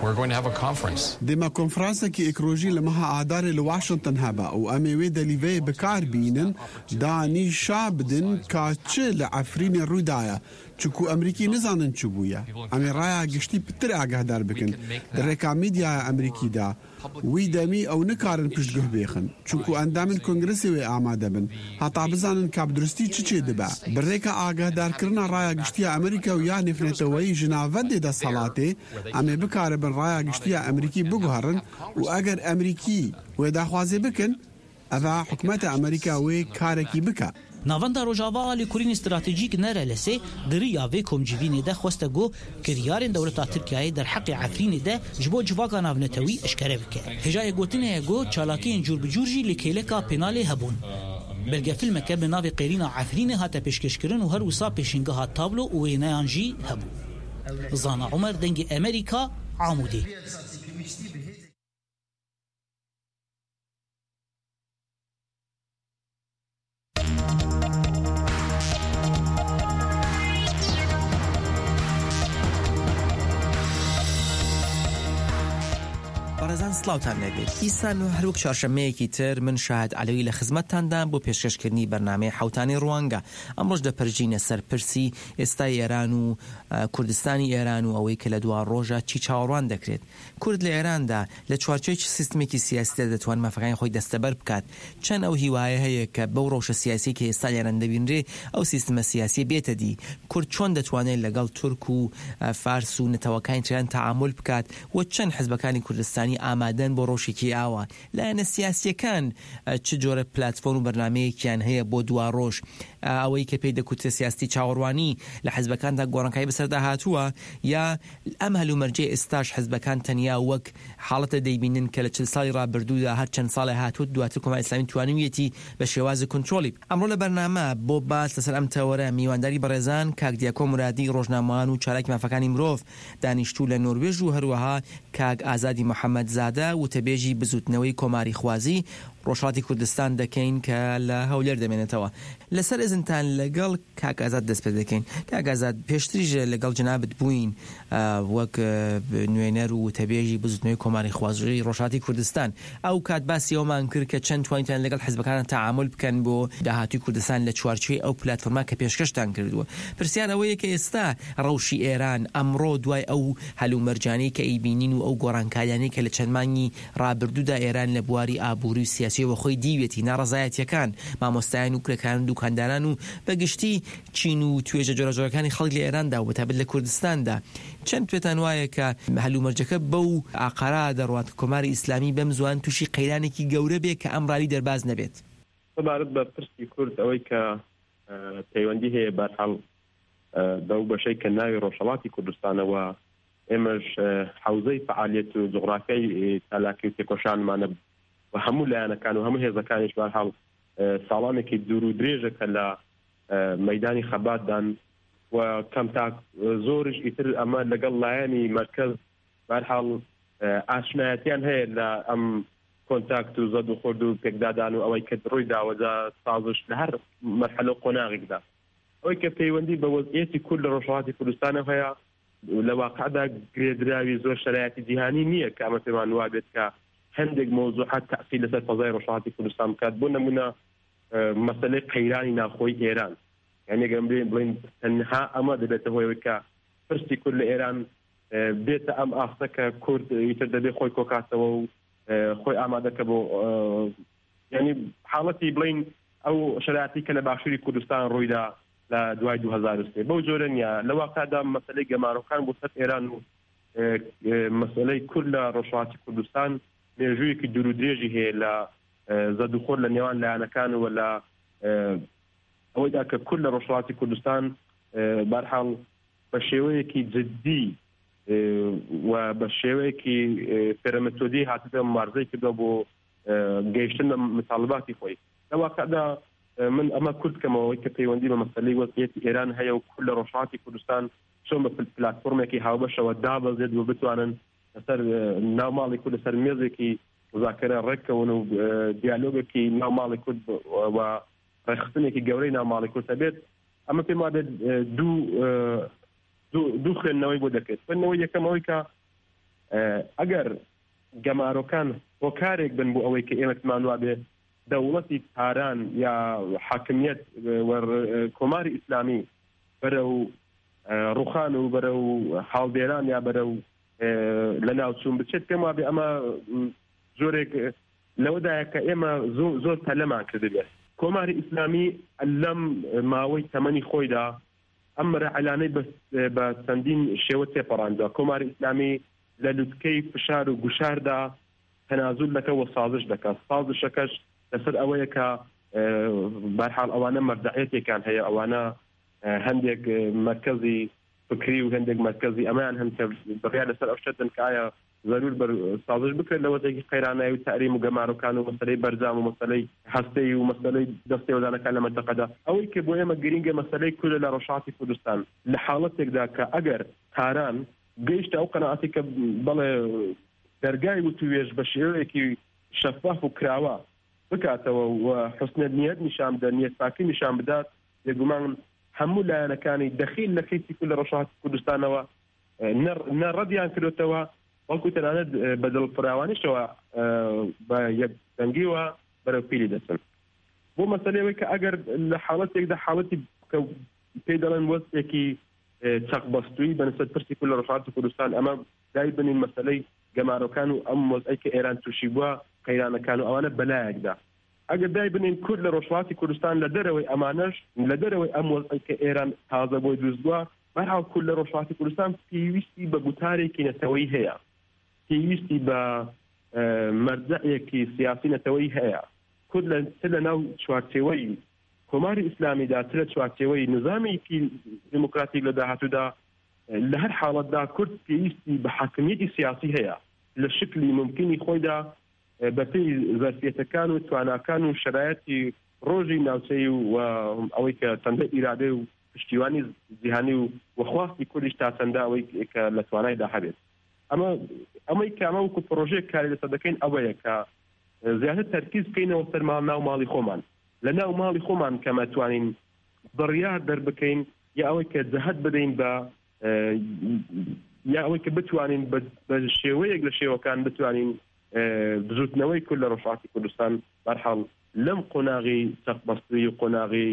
Dêma konferansekî ekolojî li meha adarê li Washington hebe û em ê wê delîveyê bikar bînin danîşa bidin ka çi li Efrînê rû daye. Çukû Emerîkî nizanin çi bûye. Em ê raya giştî pitir agehdar bikin. Di rêka medyaya Emerîkî de wî demî ew nikarin piştguh bêxin. Çukû endamên kongresê wê amade bin. Heta bizanin ka bi duristî çi çê dibe. Bi rêka agehdarkirina raya giştiya Emerîka û ya nêfneteweyî ji navendê desthilatê em ê bikaribin raya giştiya Emerîkî biguherin û eger Emerîkî wê daxwazê bikin, ev a hikûmeta Emerîka wê karekî bike. Navenda Rojava lêkolîn stratejîk nerelesê diriya vê komcivînê de xweste got kiryarên dewleta Tirkiyeyê derheqê Efrînê de ji bo civaka navnetewî eşkere bike. Hêjayê gotinê ye got çalakiyên cûr bi cûr jî li kêleka penalê hebûn. Belge filmeke bi navê Qêrîna Efrînê hate pêşkêşkirin û her wisa pêşîngeha tablo û wêneyan jî hebû. Zana Umer dengê Amerîka Amûdê. بەڕێزان سڵاوتان لەبێت. ئیسان و هەروەک چوارشەمەیەکی تر من شاهد عەلەوی لە خزمەتتاندان بۆ پێشکەشکردنی بەرنامەی حەوتانی ڕوانگە. ئەمڕۆژ دەپەرژینە سەر پرسی ئێستای ئێران و کوردستانی ئێران و ئەوەی کە لە دوا ڕۆژە چی چاوەڕوان دەکرێت. کورد لە ئێراندا لە چوارچێکی سیستمێکی سیاسیدا دەتوان مەفەکانی خۆی دەستەبەر بکات. چەند ئەو هیوایە هەیە کە بەو ڕۆژە سیاسی کە ئێستا لێران دەبینرێ ئەو سیستمە سیاسی بێتە دی. کورد چۆن دەتوانێت لەگەڵ تورک و فارس و نەتەوەکانی تریان تەعامل بکات و چەند حزبەکانی کوردستانی ئامادەن بۆ ڕۆژێکی ئاوا. لایەنە سیاسیەکان چ جۆرە پلاتفۆرم و بەرنامەیەکیان هەیە بۆ دوا ڕۆژ. ئەوەی کە پێی دەکوتە سیاستی چاوەڕوانی لە حزبەکاندا گۆڕانکاری بەسەردا هاتووە یا ئەم هەلومەرجێ ئێستاش حزبەکان تەنیا وەک حاڵەتە دەیبینن کە لە چل ساڵی ڕابردوودا هەر چەند ساڵی هاتووە دواتر کۆماری ئیسلامی توانوویەتی بە شێوازی کۆنترۆلی. ئەمڕۆ لە بەرنامە بۆ باس لەسەر ئەم تەوەرە میوانداری بەڕێزان کاک دیاکۆ مرادی ڕۆژنامەوان و چالاکی مافەکانی مرۆڤ دانیشتوو لە نۆروێژ و هەروەها کاک ئازادی محەممەد زادە وتەبێژی بزوتنەوەی کۆماری خوازی ڕۆژهڵاتی کوردستان دەکەین کە لە هەولێر دەمێنێتەوە. لەسەر ئێزنتان لەگەڵ کاک ئازاد دەست پێ دەکەین. کاک ئازاد پێشتریش لەگەڵ جنابت بووین وەک نوێنەر و وتەبێژی بزوتنەوەی کۆماری خوازی ڕۆژهڵاتی کوردستان. ئەو کات باسی ئەومان کرد کە چەند توانیتان لەگەڵ حزبەکان تەعامل بکەن بۆ داهاتووی کوردستان لە چوارچێی ئەو پلاتفۆرما کە پێشکەشتان کردووە. پرسیار ئەوەیە کە ئێستا ڕەوشی ئێران ئەمڕۆ دوای ئەو هەلومەرجانەی کە ئەیبینین و ئەو گۆڕانکاریانەی کە لە چەند مانگی ڕابردوودا ئێران لە بواری ئابووری و سیاسی بەچێوە خۆی دیوێتی ناڕزایەتیەکان مامۆستایان و کرێکان دوکانداران و بەگشتی چین و توێژە جۆرەجۆرەکانی خەڵک لە ئێراندا و تابێت لە کوردستاندا چەند پێتان وایە کە هەلومەرجەکە بەو ئاقارا دەڕوات کۆماری ئیسلامی بەم زوان تووشی قەیرانێکی گەورە بێ کە ئەمڕاوی دەرباز نەبێت سەبارەت بە پرسی کورد ئەوەی کە پەیوەندی هەیە بەرحەڵ بەو بەشەی کە ناوی ڕۆژهەڵاتی کوردستانەوە ئێمەش حوزەی فعالیت و جغرافیای تالاکی و تێکۆشانمانە و هەموو لایەنەکان و هەموو هێزەکانیش بەرحەڵ ساڵانێکی دوور و درێژە کە لە مەیدانی خەباتدان و کەم تا زۆرش ئیتر ئەمە لەگەڵ لایەنی مەرکەز بەرحەڵ ئاشنایەتیان هەیە لە ئەم کۆنتاکت و زەد و خورد و پێکدادان و ئەوەی کە ڕووی داوەدا سازش لە هەر مەرحەلە و قۆناغێکدا ئەوەی کە پەیوەندی بە وەزعیەتی کورد لە ڕۆژهەڵاتی کوردستانە هەیە لە واقعدا گرێدراوی زۆر شرایەتی جیهانی نییە کە ئەمە پێمان وا بێت کە هەندێک مۆزوعات تەأثیر لەسەر فەزای ڕۆژهەڵاتی کوردستان بکات بۆ نمونە مەسەلەی قەیرانی ناوخۆی ئێران یعنی ئەگەر بڵێن تەنها ئەمە دەبێتە هۆیەوەی کە پرسی کورد لە ئێران بێتە ئەم ئاستە کە کورد ئیتر دەبێت خۆی کۆکاتەوە و خۆی ئامادەکە بۆ یعنی حاڵەتی بڵین ئەو شرایەتی کە لە باشووری کوردستان ڕوویدا لە دوای دو هەزار و سێ بەو جۆرە نیە لە واقعدا مەسەلەی گەمارۆکان بۆ سەر ئێران و مەسەلەی کورد لە ڕۆژهەڵاتی کوردستان مێژوویەکی دوور و درێژی هەیە لە زەدوخۆر لە نێوان لایەنەکان و لە ئەوەیدا کە کورد لە ڕۆژهەڵاتی کوردستان بەرحەڵ بە شێوەیەکی جددی و بە شێوەیەکی پێرەمەتۆدی هاتووە مبارزەی کردووە بۆ گەیشتن بە مطالباتی خۆی لە واقعدا من ئەمە کورد کەمەوەی کە پەیوەندی بە مەسەلەی وەزعیەتی ئێران هەیە و کورد لە ڕۆژهەڵاتی کوردستان چۆن بە پلاتفۆرمێکی هاوبەشەوە دابەزێت و بتوانن لەسەر ناوماڵی کورد لەسەر مێزێکی مذاکرە ڕێککەون و دیالۆگێکی ناوماڵی کورد و ڕێخستنێکی گەورەی ناوماڵی کورد دەبێت ئەمە پێم وابێت دوو دوو خوێندنەوەی بۆ دەکرێت خوێندنەوەی یەکەمەوەی کە ئەگەر گەمارۆکان هۆکارێک بن بۆ ئەوەی کە ئێمەتمان وابێ دەوڵەتی تاران یا حاکمیت کۆماری ئیسلامی بەرە و ڕوخان و بەرە و هاڵدێران یا بەرە و لە ناوچوون بچێت پێم وابێ ئەمە زۆرێک لەوەدایە کە ئێمە زۆر تەلەمان کردبێت کۆماری ئیسلامی لەم ماوەی تەمەنی خۆیدا ئەم ڕەعەلانەی بە چەندین شێوە تێپەڕاندووە کۆماری ئیسلامی لە لوتکەی فشار و گوشاردا تەنازول دەکە و سازش دەکات سازشەکەش لەسەر ئەوەیە کە بەرحاڵ ئەوانە مەرجعیەتێکان هەیە ئەوانە هەندێک مرکزی فکری و هەندێک مرکزی ئەمان هەم بڕیار لەسەر ئەو شتن کە ئایا ضرور بەر سازش بکرێت لە وەزێکی قەیرانایی و تەعریم و گەمارۆکان و مەسەلەی بەرجام و مەسەلەی هەستەی و مەسەلەی دەستێوەدانەکان لە مەنتەقەدا ئەوەی کە بۆ ئێمە گرینگە مەسەلەی کورد لە ڕۆژهەڵاتی کوردستان لە حاڵەتێکدا کە ئەگەر تاران گەیشتە ئەو قەناعەتی کە بەڵێ دەرگای و توێژ بە شێوەیەکی شەفاف و کراوە بکاتەوە و حوسنە نیەت نیشان بدە نیەت پاکی نیشان بدات یەگومان هەموو لایەنەکانی دەخیل لە کەیسی کورد لە ڕۆژهەڵاتی کوردستانەوە نە ڕەدیان کردوتەوە وەڵکو تەنانەت بە دڵفراوانیشەوە بە یەکدەنگیوە بەرەو پیری دەچن بۆ مەسەلەیەوەی کە ئەگەر لە حاڵەتێکدا حاڵەتی کە پێی دەڵێن وەزعێکی چەقبەستووی بەنسبەت پرسی کورد لە ڕۆژهەڵاتی کوردستان ئەمە دای بنین مەسەلەی گەمارۆکان و ئەم وەزعی کە ئێران تووشی بووە قەیرانەکان و ئەوانە بەلایەکدا ئەگەر دای بنین کورد لە ڕۆژهەڵاتی کوردستان لە دەرەوەی ئەمانەش لە دەرەوەی ئەم وەزعی کە ئێران تازە بۆی دروست بووە بەرحاڵ کورد لە ڕۆژهەڵاتی کوردستان پێویستی بە گوتارێکی نەتەوەی هەیە پێویستی بە مەرجەعێکی سیاسی نەتەوەی هەیە کورد لە ناو چوارچێوەی کۆماری ئیسلامیدا ترە چوارچێوەی نظامێکی دیموکراتیک لە داهاتوودا لە هەر حاڵەتدا کورد پێویستی بە حاکمیەتی سیاسی هەیە لە شکلی ممکنی خۆیدا بەپێی ظەرفیەتەکان و تواناکان و شرایەتی ڕۆژی ناوچەی و ئەوەی کە چەندە ئیرادە و پشتیوانی جیهانی و وەخواستی کوردیش تا چەندە ئەوەی کە لە توانایدا هەبێت ئەمە ئەمەی کە ئەمە وەکو پرۆژێک کاری لەسەر دەکەین ئەوەیە کە زیاتر تەرکیز بکەینەوە سەر ناو ماڵی خۆمان لە ناو ماڵی خۆمان کە مەتوانین بڕیار دەربکەین یا ئەوەی کە جەهەت بدەین بە یا ئەوەی کە بتوانین بە شێوەیەک لە شێوەکان بتوانین بزوتنەوەی کورد لە ڕۆژهەڵاتی کوردستان بەرحاڵ لەم قۆناغی سەختبەستووی و قۆناغی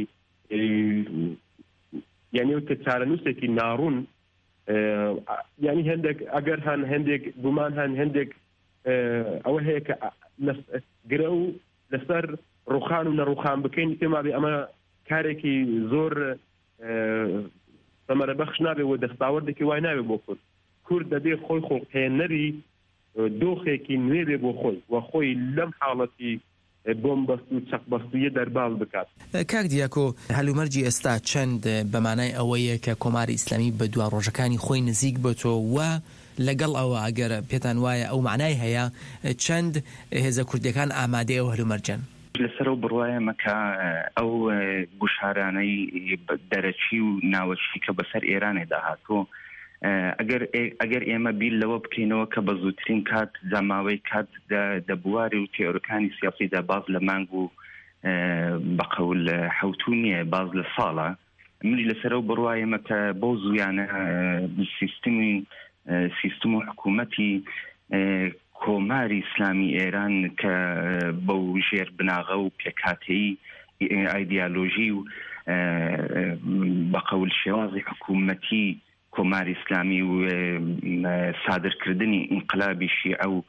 یعنی ئەوەی کە چارەنووسێکی ناڕوون یعنی هەندێک ئەگەر هەن هەندێک گومان هەن هەندێک ئەوە هەیە کە گرە و لەسەر ڕوخان و نەڕوخان بکەین پێما بێ ئەمە کارێکی زۆر سەمەرە بەخش نابێ و دەستاوەردێکی وای نابێ بۆ کورد کورد دەبێ خۆی خۆڵپێنەری دۆخێکی نوێ بێ بۆ خۆی و خۆی لەم حاڵەتی بۆم بەست و چەق بەستویە دەرباز بکات. کاک دیاکۆ هەلومەرجی ئێستا چەند بەمانای ئەوەیە کە کۆماری ئیسلامی بە دوا ڕۆژەکانی خۆی نزیک بۆتەوە و لەگەڵ ئەوە ئەگەر پێتان وایە ئەو معنای هەیە چەند هێزە کوردیەکان ئامادەیە و هەلومەرجن لەسەر ئەو بڕواایە مەکە ئەو گوشارانەی دەرەچی و ناوەچی کە بەسەر ئێرانێدا هاتووە ئەگەر ئێمە بیل لەوە بکەینەوە کە بە زووترین کات زەماوەی کات دەبواری و تێورەکانی سیاسیدا باز لە مانگ و بەقەول حوتو نییە باز لە ساڵە ملی لەسەر ئەو بڕواایەمە کە بۆ زویانە سیستمی سیستم و حکوومەتی کۆماری ئیسلامی ئێران کە بەو ژێر بناغە و پێکاتەیی ئایدیالۆژی و بەقەول شێوازی حکوومەتی کۆماری ئیسلامی و سادرکردنی ئینقلابی شیعە و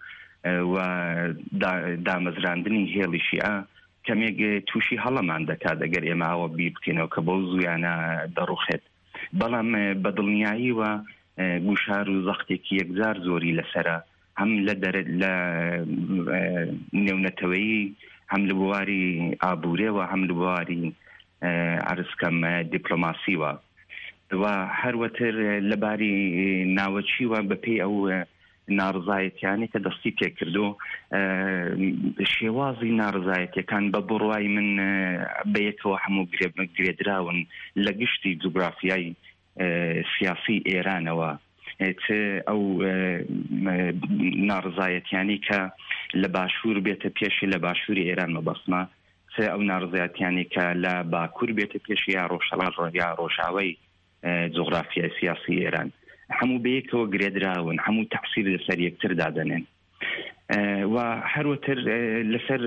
دامەزراندنی هێڵی شیعە کەمێک تووشی هەڵەمان دەکات ئەگەر ئێمە ئەوە بیر بکەینەوە کە بۆ زویانە دەڕوخێت بەڵام بەدڵنیایی و گوشار و زەختێکی یەکجار زۆری لەسرە هەم لە لە نێونەتەوەیی هەم لە بواری ئابوورێەوە هەم لە بواری عرزکەم دیپلۆماسیوە و هەروەتر لەباری ناوەچیوە بەپێی ئەو ناڕزایەتیانی کە دەستی پێکردو شێوازی ناڕزایەتیەکان بە بڕوای من بەیەکەوە هەموو گرێدراون لە گشتی جوگرافیای سیاسی ئێرانەوە ئەو ناڕزایەتیانی کە لە باشوور بێتە پێشی لە باشووری ئێران مەبەستمە ئەو ناڕزایەتیانی کە لە باکوور بێتە پێشی یا ڕۆژهەڵات یا ڕۆژاوای جغرافیای سیاسی ئێران هەموو بەیەکەوە گرێدراون هەموو تەحسیر لەسەر یەکتر دادەنێن و هەروەتر لەسەر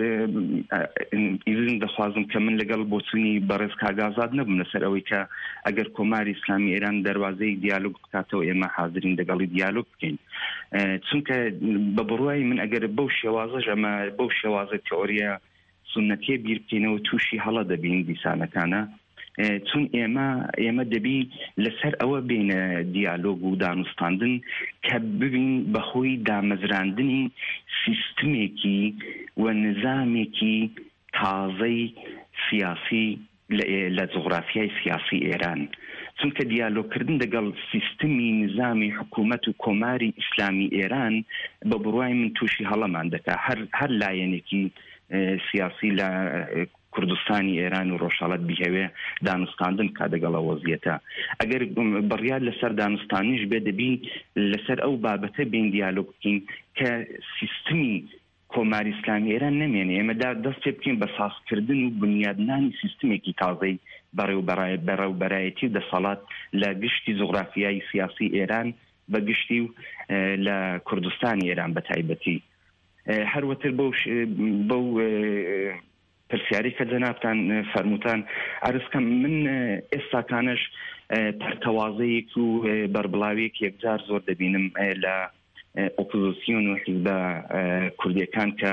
ئیزن دەخوازم کە من لەگەڵ بۆچوونی بەڕێز کاگازاد نەبم لەسەر ئەوەی کە ئەگەر کۆماری ئیسلامی ئێران دەواازەی دیالۆگ بکاتەوە ئێمە حاضرین لەگەڵی دیالۆگ بکەین چونکە بە بڕوای من ئەگەر بەو شێوازەش ئەمە بەو شێوازە تئۆریە سنەتیە بیر بکەینەوە تووشی هەڵە دەبین دیسانەکانە چون ئێمە ئێمە دەبی لەسەر ئەوە بینە دیالۆگ و دانوستاندن کە ببین بەخۆی دامەزراندنی سیستمێکی و نظامێکی تازەی سیاسی لە جغرافیای سیاسی ئێران چونکە دیالۆگکردن لەگەڵ سیستمی نظامی حکوومەت و کۆماری ئیسلامی ئێران بە بڕوای من تووشی هەڵەمان دەکا هەر لایەنێکی سیاسی لە کوردستانی ئێران و ڕۆژهەڵات بیهەوێ دانوستاندن کا دەگەڵە وەزیەتە ئەگەر بڕیار لەسەر دانوستانیش بێ دەبین لەسەر ئەو بابەتە بین دیالۆگ بکەین کە سیستمی کۆماری ئیسلامی ئێران نەمێنێ ئێمەدا دەست پێ بکەین بە سازکردن و بنیادنانی سیستمێکی تازەی بەڕێوبەرایەتی و دەسەڵات لە گشتی جوغرافیای سیاسی ئێران بە گشتی و لە کوردستانی ئێران بە تایبەتی هەروەتر بەو پرسیاری کە جەنابتان فەرمووتان عرزکەم من ئێستاکانش پەرتەوازەیەک و بەربڵاویەک یەکجار زۆر دەبینم لە ئۆپۆزیسیۆن و حیزبە کوردیەکان کە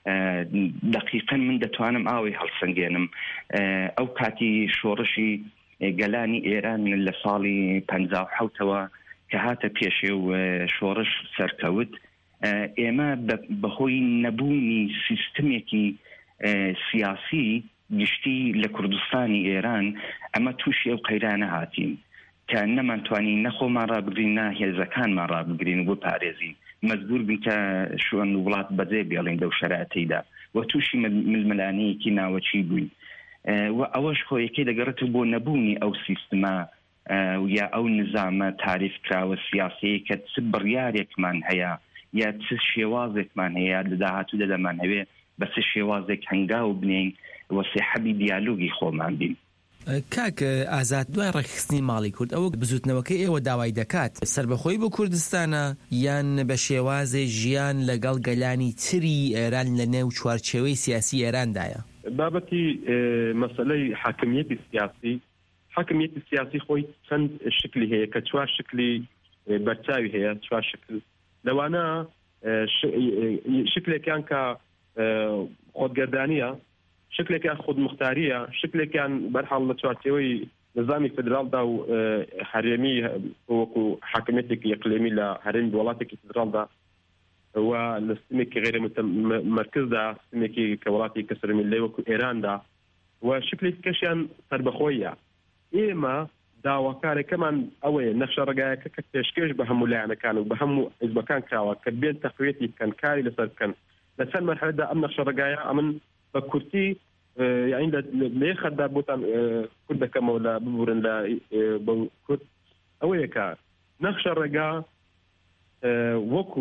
دقیقەن من دەتوانم ئاوی هەڵسەنگێنم ئەو کاتی شۆڕشی گەلانی ئێران لە ساڵی پەنجا و حەوتەوە کە هاتە پێشێ و شۆڕش سەرکەوت ئێمە بەهۆی نەبوونی سیستمێکی سیاسی گشتی لە کوردستانی ئێران ئەمە تووشی ئەو قەیرانە هاتین کە نەمانتوانی نەخۆمان ڕابگرین نا هێزەکانمان ڕابگرین بۆ پارێزین مەجبور بین کە شوێن و وڵات بەجێ بێڵین لەو شەراتەیدا و تووشی ململانەیەکی ناوەچی بووین و ئەوەش خۆیەکەی دەگەڕێتەوە بۆ نەبوونی ئەو سیستمە یا ئەو نظامە تاریف کراوە سیاسەیە کە چ بڕیارێکمان هەیە یا چ شێوازێکمان هەیە لە داهاتوودا دەمان هەوێ بە چ شێوازێک هەنگاو بنین وەسێ حەبی دیالۆگی خۆمان بین. کاک ئازاد دوای ڕێکخستنی ماڵی کورد ئەوە بزوتنەوەکەی ئێوە داوای دەکات سربەخۆی بۆ کوردستانە یان بە شێوازێ ژیان لەگەڵ گەلانی تری ئێران لە نێو چوارچێوەی سیاسی ئێراندایە؟ بابەتی مەسەلەی حاکمیەتی سیاسی حاکمیەتی سیاسی خۆی چەند شکلی هەیە کە چوار شکلی بەرچاوی هەیە چوار شکل لەوانە شکلێکیان کە خۆتگەردانیە شکلێکیان خودمختاریە شکلێکیان بەرحاڵ لە چوارچێوەی نظامی فدرالدا و هەرێمی وەکو حاکمیتێکی ئیقلیمی لە هەرێمی وڵاتێکی فدرالدا و لە سیستمێکی غێر مرکزدا سیستمێکی کە وڵاتی کەسەرمیلەی وەکو ئێراندا و شکلێکی کەشیان سەربەخۆیە. ئێمە داواکارێکەمان ئەوەیە نەخشە ڕێگایەکە کە پێشکەش بە هەموو لایەنەکان و بە هەموو حیزبەکان کراوە کە بێن تەقویەتی بکەن کاری لەسەر بکەن لە چەند مەرحلەدا ئەم نەخشە ڕێگایە ئەمن بە کورتی یعنی لێ خەتدا بۆتان کورد دەکەمەوە لە ببورن لە بە کورد ئەوەیە کە نەخشە ڕێگا وەکو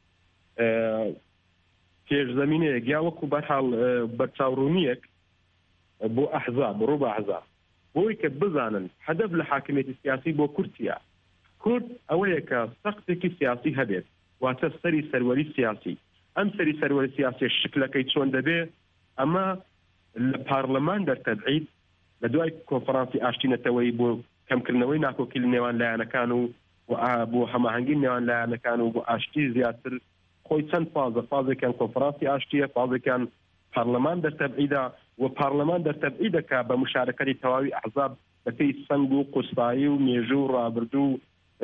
پێشزەمینەیەک یا وەکو بەرحاڵ بەرچاوڕوونیەک بۆ ئەحزاب ڕوو بە ئەحزاب بۆی کە بزانن هەدەف لە حاکمیەتی سیاسی بۆ کورتیە. کورد ئەوەیە کە سەختێکی سیاسی هەبێت واتە سەری سەروەری سیاسی. ئەم سەری سەروەری سیاسی شکلەکەی چۆن دەبێ ئەمە لە پارلەمان دەرتەبعید لە دوای کۆنفەرانسی ئاشتینەتەوەی بۆ کەمکردنەوەی ناکۆکی لە نێوان لایەنەکان و بۆ هەماهەنگی نێوان لایەنەکان و بۆ ئاشتی زیاتر خۆی چەند فازە فازێکیان کۆنفەرانسی ئاشتیە فازێکیان پارلەمان دەرتەبعیدا و پارلەمان دەرتەبعیدەکە بە مشارەکەتی تەواوی ئەحزاب بەپێی سەنگ و قوسایی و مێژوو و ڕابردوو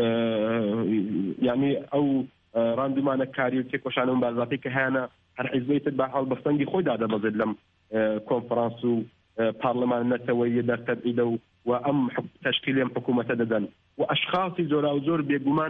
یعنی ئەو ڕاندومانە کاری و تێکۆشانە و بازاتی کە هیانە هەر حیزبێتت بە هەڵ بەسەنگی خۆیدا دەبەزێت لەم کۆنفەرانس و پارلەمان نەتەوەی دەرتەبعیدە و و ئەم تەشکیلی ئەم حکوومەتە دەدەن و ئەشخاصی زۆرا و زۆر بێگومان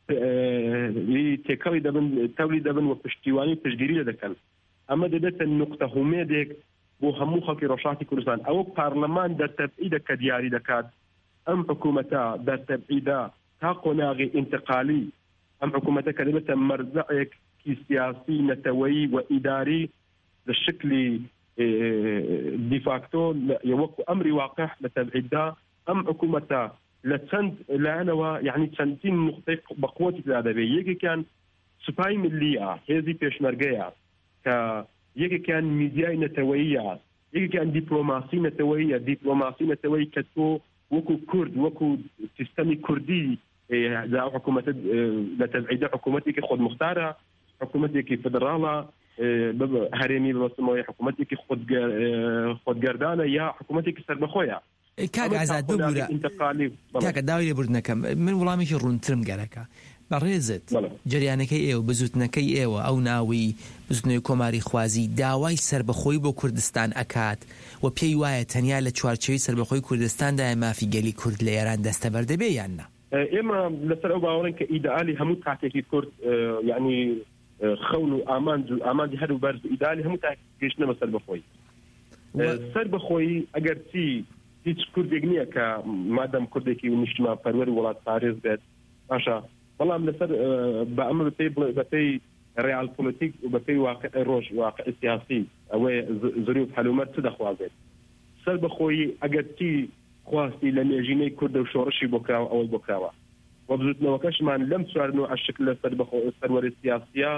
تێکەڵی دەبن تەولی دەبن و پشتیوانی پشتگیری دەکەن. ئەمە دەبێتە نقطە هومێدێک بۆ هەموو خەڵکی ڕۆژهاتی کوردستان. ئەوە پارلەمان دەرتەبعیدە کە دیاری دەکات ئەم حکوومەتە دەرتەبعیدە تا قۆناغی ئینتقالی ئەم حکوومەتە کە دەبێتە مەرجەعێکی سیاسی نەتەوەیی و ئیداری لە شکلی دیفاکتۆ وەکو ئەمری واقع لە تەبعیددا ئەم حکوومەتە لە چەند لایەنەوە یعنی چەندین نقطەی بەقوەتی دا دەبێت. یەکێکیان سوپای ملیە هێزی پێشمەرگەیە کە یەکێکیان میدیای نەتەوەییە یەکێکیان دیپلۆماسی نەتەوەییە دیپلۆماسی نەتەوەی کە تۆ وەکو کورد وەکو سیستەمی کوردی دا حکوومەتە لە تەبعیدە حکوومەتێکی خۆدمختارە حکوومەتێکی فدراڵە هەرێمی بەبەستمەوەی حکوومەتێکی خۆدگەردانە یا حکوومەتێکی سەربەخۆیە. کاک ئازاد ببوورە کاکە داوای لێبوردنەکەم من وەڵامێکی ڕوونترم گەرەکە بەڕێزت جریانەکەی ئێوە بزوتنەکەی ئێوە ئەو ناوی بزوتنەوەی کۆماری خوازی داوای سربەخۆی بۆ کوردستان ئەکات و پێی وایە تەنیا لە چوارچێوەی سربەخۆی کوردستاندا مافی گەلی کورد لە ئێران دەستەبەر دەبێ یان نا؟ ئێمە لەسەر ئەو باوەڕین کە ئیدئالی هەموو تاکێکی کورد یعنی خەون و ئامانج و ئامانجی هەر و بەرز و ئیدئالی هەموو تاکێکگەیشتنە بە سەربەخۆی. سەربەخۆی ئەگەر چی هیچ کوردێک نییە کە مادەم کوردێکی و نیشتمان پەروەر وڵات پارێز بێت باشە، بەڵام لەسەر بە ئەمە بەپێی ڕێال پۆلیتیک و بەپێی واقع ڕۆژ واقع سیاسی ئەوەی زەریو هەلومەر چ دەخوازێت. سەربەخۆی ئەگەر چی خواستی لە مێژینەی کورد و شۆڕشی بۆ کراوە ئەوەی بۆ کراوە و بزوتنەوەکەشمان لەم چواردنەوە ئەشکل لە سەروەری سیاسیە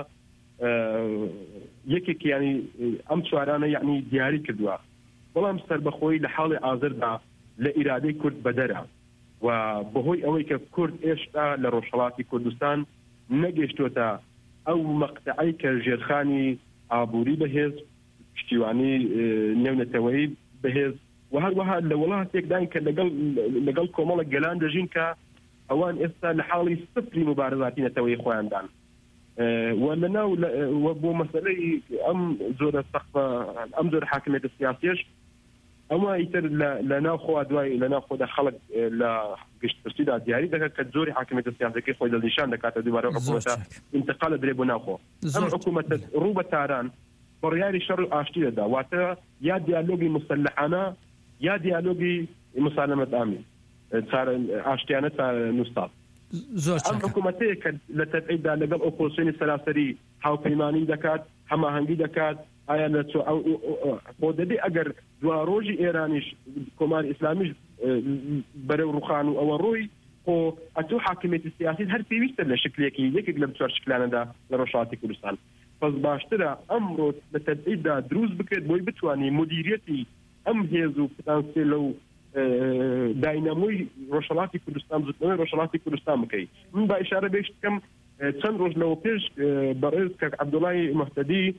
یەکێک ینی ئەم چوارانە یعنی دیاری کردووە. بەڵام سەربەخۆی لە حاڵی ئازردا لە ئیرادەی کورد بەدەرە و بەهۆی ئەوەی کە کورد ئێشتا لە ڕۆژهەڵاتی کوردستان نەگەیشتوتە ئەو مەقتەعەی کە ژێرخانی ئابووری بەهێز پشتیوانی نێونەتەوەیی بەهێز و هەروەها لە وڵاتێکدان کە لەگەڵ کۆمەڵە گەلان دەژین کە ئەوان ئێستا لە حاڵی سفری مبارزاتی نەتەوەی خۆیاندان و لەناو بۆ مەسەلەی ئەم زۆرە سەختە ئەم زۆر حاکمیەتە سیاسیەش ئەمە ئیتر لە ناو خۆ دوای لە ناو خۆدا خەڵک لە گشتپرسیدا دیاری دەکات کە زۆری حاکمیەتە سیاسیەکەی خۆی دڵنیشان دەکاتە دووبارە حکوومەتە ئینتقال دەدرێت بۆ ناو خۆ. ئەم حکوومەتە ڕوو بە تاران بڕیاری شەڕ و ئاشتی دەدا واتە یا دیالۆگی مسلحانە یا دیالۆگی مسالمەت ئامی ئاشتیانە تا نووسات. ئەم حکوومەتەیە کە لە تەبعیددا لەگەڵ ئۆپۆزیسیۆنی سەراسەری هاوپەیمانی دەکات هەماهەنگی دەکات ئایا لە بۆ دەبێ ئەگەر دوا ڕۆژی ئێرانیش کۆماری ئیسلامیش بەرەو ڕوخان و ئەوە ڕۆی خۆ ئەتۆ حاکمیەتی سیاسی هەر پێویستە لە شکلێکی یەکێک لەم چوار شکلانەدا لە ڕۆژهەڵاتی کوردستان. پس باشترە ئەمڕۆ لە تەبعیددا دروست بکرێت بۆی بتوانێت مدیریەتی ئەم هێز و پتانسیێلە و داینەمۆی ڕۆژهەڵاتی کوردستان زودنەوەی ڕۆژهەڵاتی کوردستان بکەیت. من با ئیشارە بێشت بکەم چەند ڕۆژ لەوە پێش بەڕێز کە عەبدوڵای مەهتەدی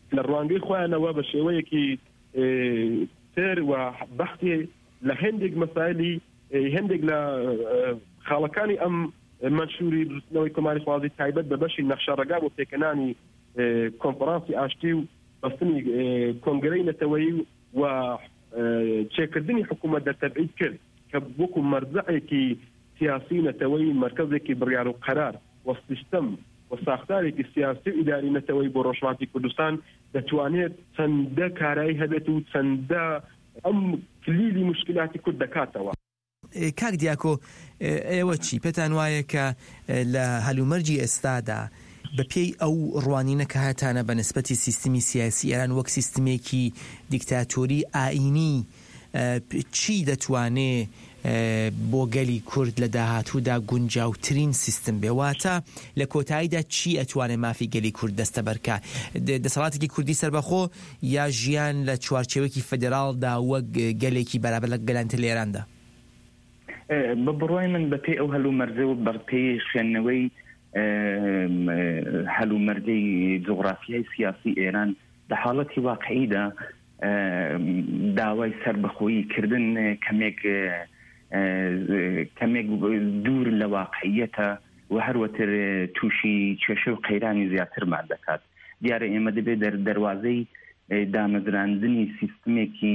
لە ڕوانگەی خۆیانەوە بە شێوەیەکی تر و بەختی لە هەندێک مەسایلی هەندێک لە خاڵەکانی ئەم منشوری دروستنەوەی کۆماری خوازی تایبەت بە بەشی نەخشەڕەگا بۆ پێکەنانی کۆنفرانسی ئاشتی و بەستنی کۆنگرەی نەتەوەیی و چێکردنی حکوومەت دەتەبعید کرد کە وەکو مەرجەعێکی سیاسی نەتەوەی مرکزێکی بڕیار و قەرار و سیستەم و ساختارێکی سیاسی و ئیداری نەتەوەی بۆ ڕۆژهەڵاتی کوردستان دەتوانێت چەندە کارایی هەبێت و چەندە ئەم کلیلی مشکلاتی کورد دەکاتەوە. کاک دیاکۆ ئێوە چی پێتان وایە کە لە هەلومەرجی ئێستادا بە پێی ئەو ڕوانینە کە هاتانە بە نسبەتی سیستمی سیاسی ئێران وەک سیستمێکی دیکتاتۆری ئاینی چی دەتوانێ بۆ گەلی کورد لە داهاتوودا گونجاوترین سیستم بێواتە لە کۆتاییدا چی ئەتوانێ مافی گەلی کورد دەستە بەرکە دەسەڵاتێکی کوردی سەربەخۆ یا ژیان لە چوارچێوەکی فەدراڵدا وەک گەلێکی بەرابەر لە گەلانتە لە ئێراندا؟ بە بڕوای من بە پێی ئەو هەلومەرجە و بەرپێی خوێندنەوەی هەلومەرجەی جوغرافیای سیاسی ئێران لە حاڵەتی واقعیدا داوای سەربەخۆیی کردن کەمێک کەمێک دوور لە واقعیەتە و هەروەتر تووشی کێشە و قەیرانی زیاترمان دەکات. دیارە ئێمە دەبێت دەواازەی دامەزراندنی سیستمێکی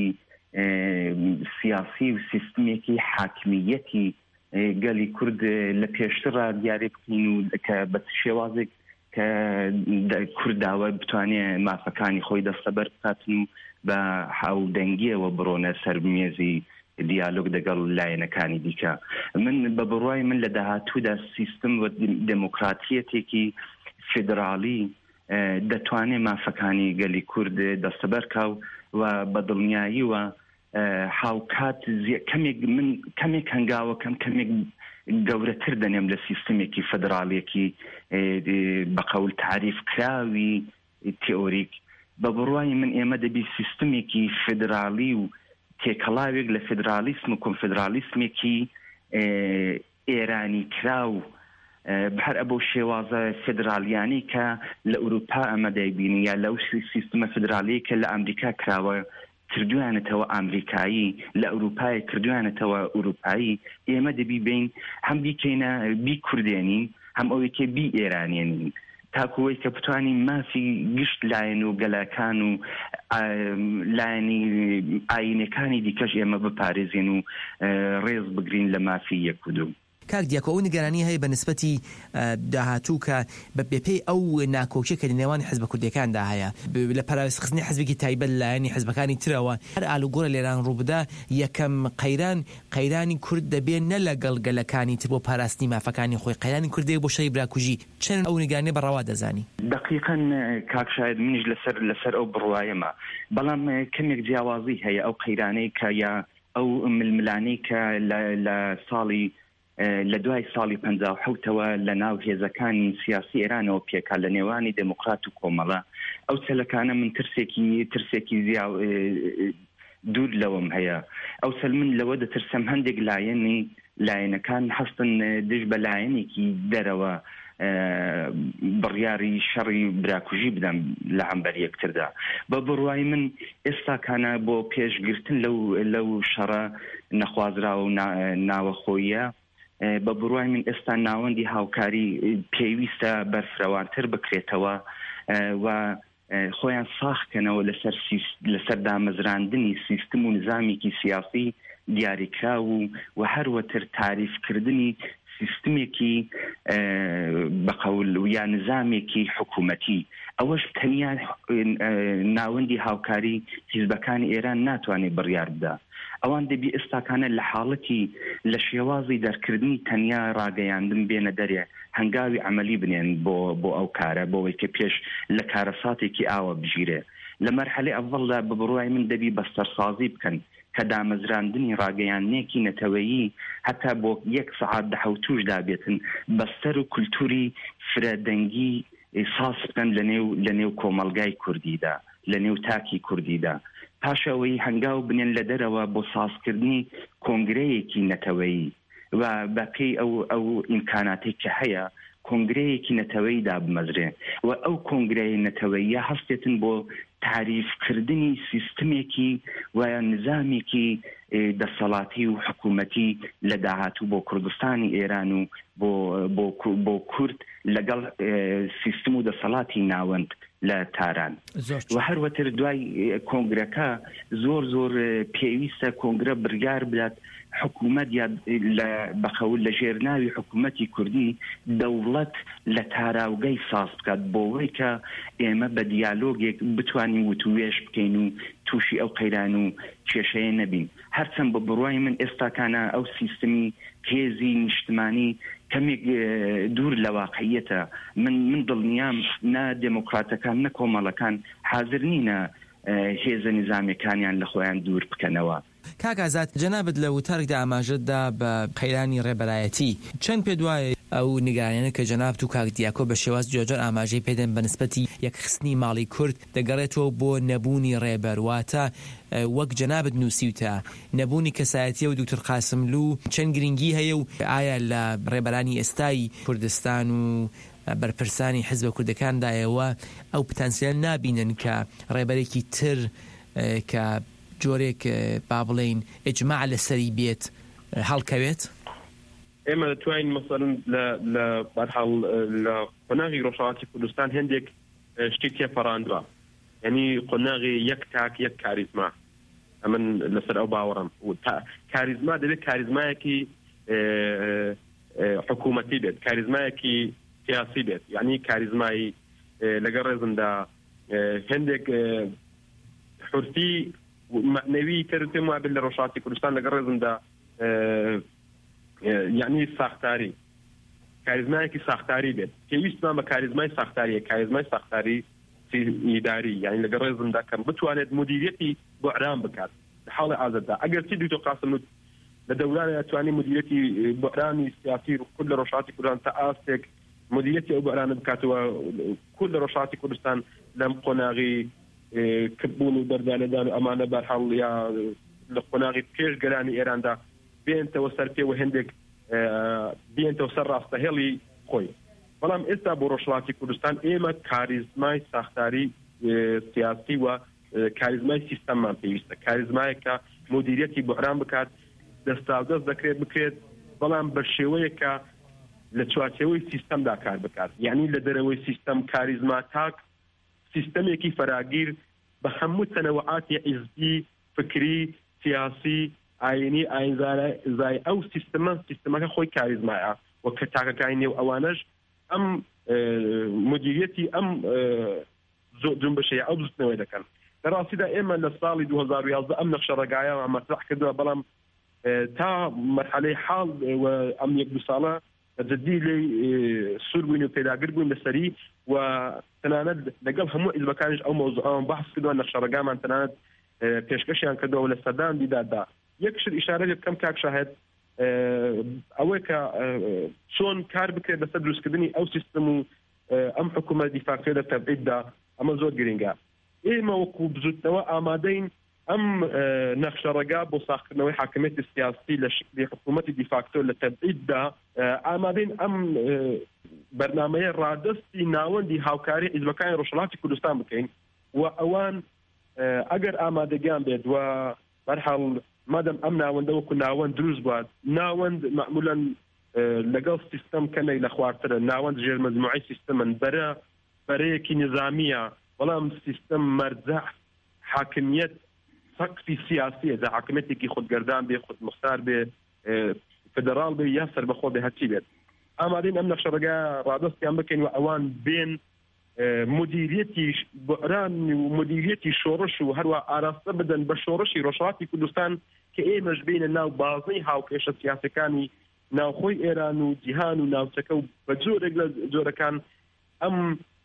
سیاسی و سیستمێکی حاکمیەتی گەلی کورد لە پێشترە دیارێ بکەین و کە بە شێوازێک کە کورداوە بتوانێت مافەکانی خۆی دەستەبەر بکاتن و بە هاودەنگیەوە بڕۆنە سەر مێزی دیالۆگ لەگەڵ لایەنەکانی دیکە. من بە بڕوای من لە داهاتوودا سیستم و دموکراتیەتێکی فێدراڵی دەتوانێت مافەکانی گەلی کورد دەستەبەرکە و بە دڵنیایی و هاوکات کەمێک من کەمێک هەنگاوەکەم کەمێک گەورەتر دەنێم لە سیستمێکی فەدراڵیەکی بەقەول تعریف کراوی تئۆریک. بە بڕوای من ئێمە دەبی سیستمێکی فێدراڵی و تێکەڵاوێک لە فێدرالیسم و کۆنفێدرالیسمێکی ئێرانی کراو بەهەر ئەبەو شێوازە فێدرالیانی کە لە ئوروپا ئەمە دەیبینی یا لەو سیستمە فێدرالی کە لە ئەمریکا کراوە کردویانەتەوە ئەمریکایی لە ئەوروپای کردویانەتەوە ئوروپایی ئێمە دەبی بین هەم بیکەینە بی کوردێنین هەم ئەوەی کە بی ئێرانێنین تاکوەی کە بتوانین مافی گشت لایەن و گەلەکان و لایەنی ئاینەکانی دیکەش ئێمە بپارێزین و ڕێز بگرین لە مافی یەک و دوو. کاک دیاکۆ ئەو نیگەرانی هەیە بە نسبەتی داهاتوو کە بە پێی ئەو ناکۆکیە کە لە نێوانی حیزبە کوردیەکاندا هەیە لە پاراوێستخستنی حیزبێکی تایبەت لایەنی حیزبەکانی ترەوە هەر ئالوگۆرە لێران ڕووبدا یەکەم قەیران قەیرانی کورد دەبێت نە لەگەڵ گەلەکانی تر بۆ پاراستنی مافەکانی خۆی قەیرانی کوردی بۆ شەی براکوژی چەند ئەو نیگەرانی بەڕەوا دەزانی؟ دقیقاً کاک شاید منیش لەسەر لەسەر ئەو بڕوایەمە بەڵام کەمێک جیاوازی هەیە ئەو قەیرانەی کە یا ئەو ململانەی کە لە ساڵی لە دوای ساڵی پەنجا و حەوتەوە لە ناو هێزەکانی سیاسی ئێرانەوە پێکا لە نێوانی دموکرات و کۆمەڵە ئەو چەلەکانە من ترسێکی ترسێکی زیا دوور لەوەم هەیە. ئەو سەل من لەوە دەترسم هەندێک لایەنی لایەنەکان هەستن دژ بە لایەنێکی دەرەوە بڕیاری شەڕی براکوژی بدەم لە هەمبەر یەکتردا. بە بڕوای من ئێستاکانە بۆ پێشگرتن لەو لەو شەڕە نەخوازراوە و ناوەخۆیە بە بڕوای من ئێستا ناوەندی هاوکاری پێویستە بەرفرەوانتر بکرێتەوە و خۆیان ساختکەنەوە لەسەر لەسەر دامەزراندنی سیستم و نظامێکی سیاسی دیاریکرا و و هەروەتر تاریفکردنی سیستمێکی بەقەول یا نظامێکی حکوومەتی. ئەوەش تەنیا ناوەندی هاوکاری حیزبەکانی ئێران ناتوانێت بڕیار بدا. ئەوان دەبی ئێستاکانە لە حاڵەتی لە شێوازی دەرکردنی تەنیا ڕاگەیاندن بێنە دەرێ هەنگاوی عملی بنێن بۆ بۆ ئەو کارە بۆەوەی کە پێش لە کارەساتێکی ئاوە بژیرێ. لە مەرحەلەی ئەڤڵدا بە بڕوای من دەبی بەستەرسازی بکەن کە دامەزراندنی ڕاگەیانێکی نەتەوەیی هەتا بۆ یەک سەعات دەحەوتوش دابێتن بەستەر و کولتوری فرەدەنگی ساس بکەن لە نێو کۆمەڵگای کوردیدا لە نێو تاکی کوردیدا پاشەوەی هەنگاو بنێن لە دەرەوە بۆ سازکردنی کۆنگرەیەکی نەتەوەیی و بەپێی ئەو ئەو ئیمکاناتێک کە هەیە کۆنگرەیەکی نەتەوەی دابمەزرێ و ئەو کۆنگرەی نەتەوەیە هەستێتن بۆ تعریفکردنی سیستمێکی وایە نظامێکی دەسەڵاتی و حکوومەتی لە داهاتوو بۆ کوردستانی ئێران و بۆ کورد لەگەڵ سیستم و دەسەڵاتی ناوەند لە تاران و هەروەتر دوای کۆنگرەکە زۆر زۆر پێویستە کۆنگرە بڕیار بدات حکوومەت لە بەخەول لە ژێرناوی حکوومەتی کوردی دەوڵەت لە تاراوگەی ساز بکات بۆەوەی کە ئێمە بە دیالۆگێک بتوانین وتوێش بکەین و تووشی ئەو قەیران و کێشەیە نەبین. هەرچەند بە بڕوای من ئێستاکانە ئەو سیستمی هێزی نیشتمانی کەمێک دوور لە واقعیەتە. من من دڵنیام نە دموکراتەکان نە کۆمەڵەکان حاضر نینە هێزە نظامەکانیان لە خۆیان دوور بکەنەوە. کاکازات جەنابەت لە وتارێکدا ئاماژەتدا بە قەیرانی ڕێبەرایەتی چەند پێ دوایە ئەو نیگارانە کە جەناب و کاک دیاکۆ بە شێواز جۆجار ئاماژەی پێدەن بە نسبەتی یەکخستنی ماڵی کورد دەگەڕێتەوە بۆ نەبوونی ڕێبەرواتە وەک جەنابەت نووسیوتە نەبوونی کەسایەتیە و دوکتۆر قاسملوو چەند گرنگی هەیە و ئایا لە ڕێبەرانی ئێستای کوردستان و بەرپرسانی حیزبە کوردەکاندایەوە ئەو پتانسیل نابینن کە ڕێبەرێکی تر کە جۆرێک با بڵێین ئیجماع لەسەری بێت هەڵکەوێت؟ ئێمە دەتوانین مەسەڵەن لە بەرحاڵ لە قۆناغی ڕۆژهەڵاتی کوردستان هێندێک شتی تێپەڕاندووە، یعنی قۆناغی یەک تاک یەک کاریزما. ئەمن لەسەر ئەو باوەڕم کاریزما دەبێت کاریزمایەکی حکوومەتی بێت، کاریزمایەکی سیاسی بێت، یعنی کاریزمایی لەگەڵ ڕێزمدا هێندێک حورتی معنەوی تر پێم وابێت لە ڕۆژهەڵاتی کوردستان لەگەڵ ڕێزمدا یعنی ساختاری کاریزمایەکی ساختاری بێت. پێویستمان بە کاریزمای ساختاریە، کاریزمای ساختاری ئیداری، یعنی لەگەڵ ڕێزمدا کەم بتوانێت مدیریەتی بۆ ئەرام بکات لە حاڵی ئازاددا. ئەگەر چی دوتۆ قاسم لە دەورانە توانی مدیریەتی بۆرانی سیاسی و کورد لە ڕۆژهەڵاتی کوردستان تا ئاستێک مدیریەتی ئەو بۆرانە بکاتەوە کورد لە ڕۆژهەڵاتی کوردستان لەم قۆناغی کردبوون و دەردانەدان و ئەمانە بەرحاڵ یا لە قۆناغی پێشگەرانی ئێراندا بێنتەوە سەر پێ و هەندێک بێنتەوە سەر ڕاستەهێڵی خۆی. بەڵام ئێستا بۆ ڕۆژهەڵاتی کوردستان ئێمە کاریزمای ساختاری سیاسی و کاریزمای سیستەممان پێویستە، کاریزمایەکە مدیریەتی بۆران بکات، دەستاودەست دەکرێت بکرێت، بەڵام بە شێوەیەکە لە چوارچێوەی سیستەمدا کار بکات، یعنی لە دەرەوەی سیستەم کاریزما تاک سیستەمێکی فراگیر بە هەموو تەنەوعاتی حیزبی، فکری، سیاسی، ئاینی، ئاینزای ئەو سیستەمە سیستەمەکە خۆی کاریزمایە و کە تاکەکانی نێو ئەوانەش ئەم مدیریەتی ئەم جنبشەیە ئەو بزنەوەی دەکەن. لە ڕاستیدا ئێمە لە ساڵی دوو هەزار و یازدە ئەم نەخشە ڕێگایە مەطرح کردووە، بەڵام تا مەرحەلەی حاڵ و ئەم یەک دو ساڵە جدی لێ سوور بووین و پێداگر بووین لەسەری و تەنانەت لەگەڵ هەموو حیزبەکانیش ئەو مەوزوعەوە بەحث کردووە، نەخشە ڕێگامان تەنانەت پێشکەشیان کردەوە لە سەردان دیدادا. یەکشر ئیشارە لێ بکەم کاک شاهێد ئەوەی کە چۆن کار بکرێت بەسەر دروستکردنی ئەو سیستم و ئەم حکوومەت دیفاعکرێ لە تەبعیددا ئەمە زۆر گرنگە. ئێمە وەکو بزوتنەوە ئامادەین ئەم نەخشە ڕێگا بۆ ساختکردنەوەی حاکمیەتی سیاسی لە شکلی حکوومەتی دیفاکتۆ لە تەبعیددا ئامادەین ئەم بەرنامەیە ڕادستی ناوەندی هاوکاری حیزبەکانی ڕۆژهەڵاتی کوردستان بکەین و ئەوان ئەگەر ئامادەگیان بێت و بەرحاڵ مادەم ئەم ناوەندە وەکو ناوەند دروست بوات، ناوەند معمولاً لەگەڵ سیستەم کەمێک لە خوارترە، ناوەند ژێر مەجموعەی سیستەمن بەرە بەرەیەکی نظامیە، بەڵام سیستەم مەرجە حاکمیت سەقفی سیاسیە، جا حاکمیتێکی خودگەردان بێ، خودمختار بێ، فدرال بێ یا سەربەخۆ بێ، هەرچی بێت. ئامادەین ئەم نەخشە ڕێگا ڕادستیان بکەین و ئەوان بێن مدیریەتی بۆران و مدیریەتی شۆڕش و هەروە ئاراستە بدەن بە شۆڕشی ڕۆژهەڵاتی کوردستان کە ئێمەش بینە ناو بازەی هاوکێشە سیاسەکانی ناوخۆی ئێران و جیهان و ناوچەکە و بە جۆرێک لە جۆرەکان ئەم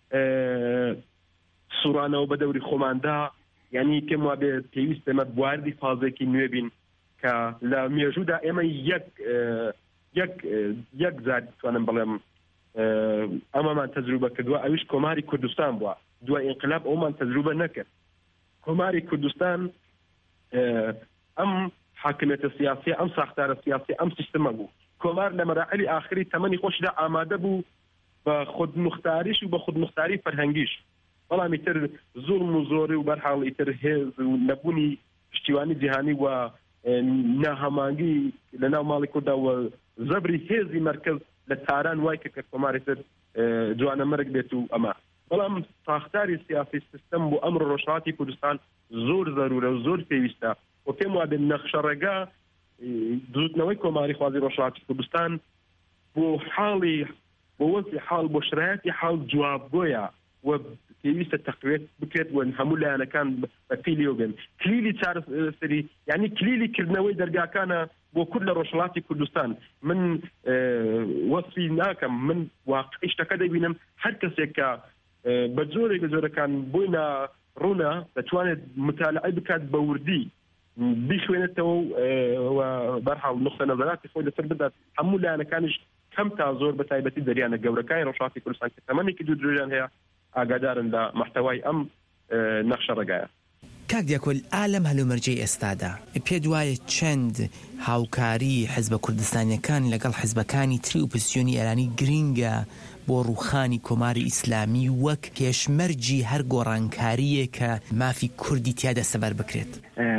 سوورانەوە بە دەوری خۆماندا، یعنی پێم وابێ پێویست ئێمە بواردی فازێکی نوێ بین کە لە مێژوودا ئێمە یەک یەک یەک زار توانم بڵێم ئەمەمان تەجروبە کردووە، ئەویش کۆماری کوردستان بووە. دوای ئینقلاب ئەومان تەجروبە نەکرد. کۆماری کوردستان ئەم حاکمیەتە سیاسی، ئەم ساختارە سیاسی، ئەم سیستەمە بوو. کۆمار لە مەراحلی ئاخری تەمەنی خۆشدا ئامادە بوو بە خودمختاریش و بە خودمختاری فەرهەنگیش بەڵام ئیتر زوڵم و زۆری و بەرحاڵ ئیتر هێز و نەبوونی پشتیوانی جیهانی و ناهەمانگی لە ناو ماڵی کووردا و زەبری هێزی مەرکەز لە تاران وای کە کۆماری تر جوانە مەرگ بێت و ئەمە بەڵام ساختاری سیاسی سیستەم بۆ ئەمڕۆ ڕۆژهەڵاتی کوردستان زۆر زەرورە و زۆر پێویستە و پێم وابێ نەخشە ڕێگا دروستنەوەی کۆماری خوازی ڕۆژهەڵاتی کوردستان بۆ حاڵی بۆ وەزی حاڵ بۆ شرایەتی حاڵ جوابگۆیە و پێویستە تەقوێت بکرێت و هەموو لایەنەکان بە پیلەوە بێن کلیلی چارەسەری یعنی کلیلی کردنەوەی دەرگاکانە بۆ کورد لە ڕۆژهەڵاتی کوردستان من وەصفی ناکەم من واقعی شتەکە دەبینم هەر کەسێک کە بە جۆرێک لە جۆرەکان بووینە ڕوونە دەتوانێت متالعە بکات بە وردی بیخوێنێتەوە و بەرحاڵ نقطە نەزەراتی خۆی لەسەر بدات هەموو لایەنەکانیش کەم تا زۆر بە تایبەتی دەریانە گەورەکانی ڕۆژهەڵاتی کوردستان کە تەمەنێکی دوو درێژیان هەیە ئاگادارن لە محتەوای ئەم نەخشە ڕێگایە. کاک دیاکۆل ئالەم هەلومەرجەی ئێستادا پێت وایە چەند هاوکاری حیزبە کوردستانیەکان لەگەڵ حیزبەکانی تری ئۆپۆزیسیۆنی ئێرانی گرینگە بۆ ڕووخانی کۆماری ئیسلامی وەک پێشمەرجی هەر گۆڕانکاریە کە مافی کوردی تیادا سەبەر بکرێت؟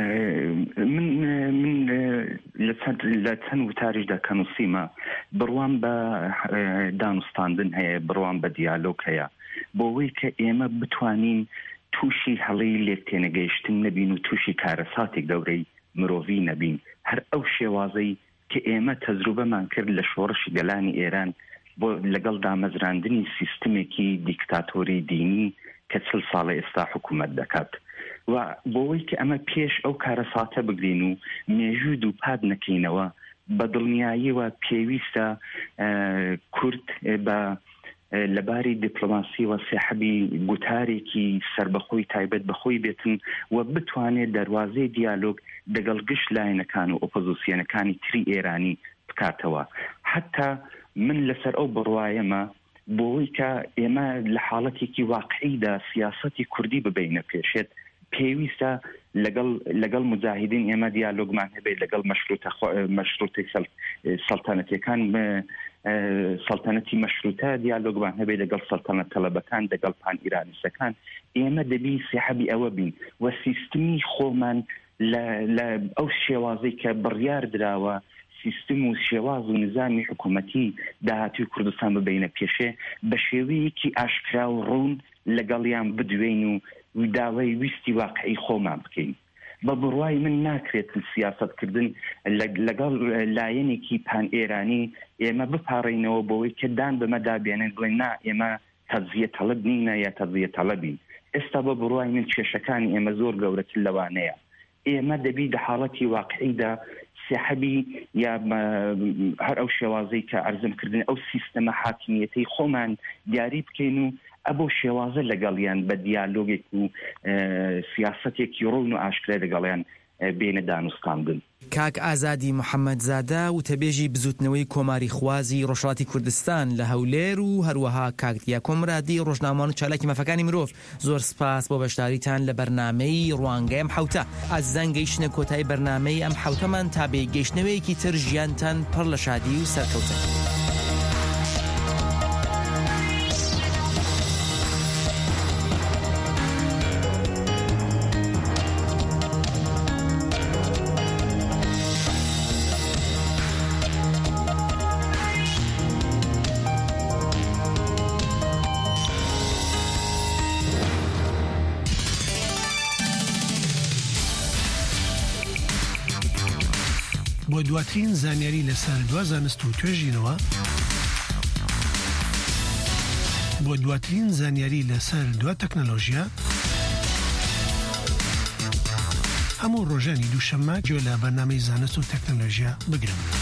من من لە چەند وتاریشدا کەنووسیمە بڕوان بە دانوستاندن هەیە بڕوان بە دیالۆگ هەیە بۆەوەی کە ئێمە بتوانین تووشی هەڵی لێک تێنەگەیشتن نەبین و تووشی کارەساتێک گەورەی مرۆڤی نەبین هەر ئەو شێوازەی کە ئێمە تەجروبەمان کرد لە شۆڕشی گەلانی ئێران بۆ لەگەڵ دامەزراندنی سیستمێکی دیکتاتۆری دینی کە چل ساڵە ئێستا حکوومەت دەکات و بۆەوەی کە ئەمە پێش ئەو کارەساتە بگرین و مێژوود و پاد نەکەینەوە بە دڵنیاییەوە پێویستە کورد بە لەباری دیپلۆماسی و سێحەبی گوتارێکی سربەخۆی تایبەت بەخۆی بێتن و بتوانێت دەواازەی دیالۆگ دەگەڵ گشت لایەنەکان و ئۆپۆزیسیۆنەکانی تری ئێرانی بکاتەوە حتا من لەسەر ئەو بڕوایەمە بۆی کە ئێمە لە حاڵەتێکی واقعیدا سیاسەتی کوردی ببینە پێشێت پێویستە لەگەڵ لەگەڵ مجاهدین ئێمە دیالۆگمان هەبێت لەگەڵ مەشروطەی سەڵتانەتیەکان سەڵتەنەتی مەشروطە دیالۆگمان هەبێت لەگەڵ سەڵتەنەت تەلەبەکان لەگەڵ پان ئیرانیستەکان ئێمە دەبی سێحەبی ئەوە بین و سیستمی خۆمان لە ئەو شێوازەی کە بڕیار دراوە سیستم و شێواز و نظامی حکوومەتی داهاتوی کوردستان ببینە پێشێ بە شێوەیەکی ئاشکرا و ڕوون لەگەڵیان بدوێن و داوای ویستی واقعی خۆمان بکەین بە بڕوای من ناکرێت سیاستکردن لەگەڵ لایەنێکی پان ئێرانی ئێمە بپارڕینەوە بۆەوەی کە دان بەمەدابێنن بڵێن نا ئێمە تەجزیە تەڵەب نینە یا تەجزیە تەڵەبین ئێستا بە بڕوای من کێشەکانی ئێمە زۆر گەورەتر لەوانەیە ئێمە دەبی لە حاڵەتی واقعیدا سێحەبی یا هەر ئەو شێوازەی کە ئەرزمکردن ئەو سیستەمە حاکمیەتەی خۆمان دیاری بکەین و ئەبۆ شێوازە لەگەڵیان بە دیالۆگێک و سیاسەتێکی ڕۆون و ئاشکرا لەگەڵیان بینە دانوستاندن. کاک ئازادی محەممەدزادە و تەبێژی بزوتنەوەی کۆماری خوازی ڕۆژهەڵاتی کوردستان لە هەولێر و هەروەها کاکتیا کۆمرادی ڕۆژنامەوان و چالاکی مەفەکانی مرۆڤ زۆر سپاس بۆ بەشداریتان لە بەرنامەی ڕوانگەی ئەم حوتە ئازان گەیشتنە کۆتایی بەرنامەی ئەم حوتەمان تا بێ گەیشتنەوەیەکی تر ژیانتان پڕ لە شادی و سەرکەوتن. بۆ دواترین زانیاری لەسەر دوا زانست و توێژینەوە بۆ دواترین زانیاری لەسەر دوا تەکنەلۆژیا هەموو ڕۆژانی دووشەممە گوێ لە بەرنامەی زانست و تەکنەلۆژیا بگرن.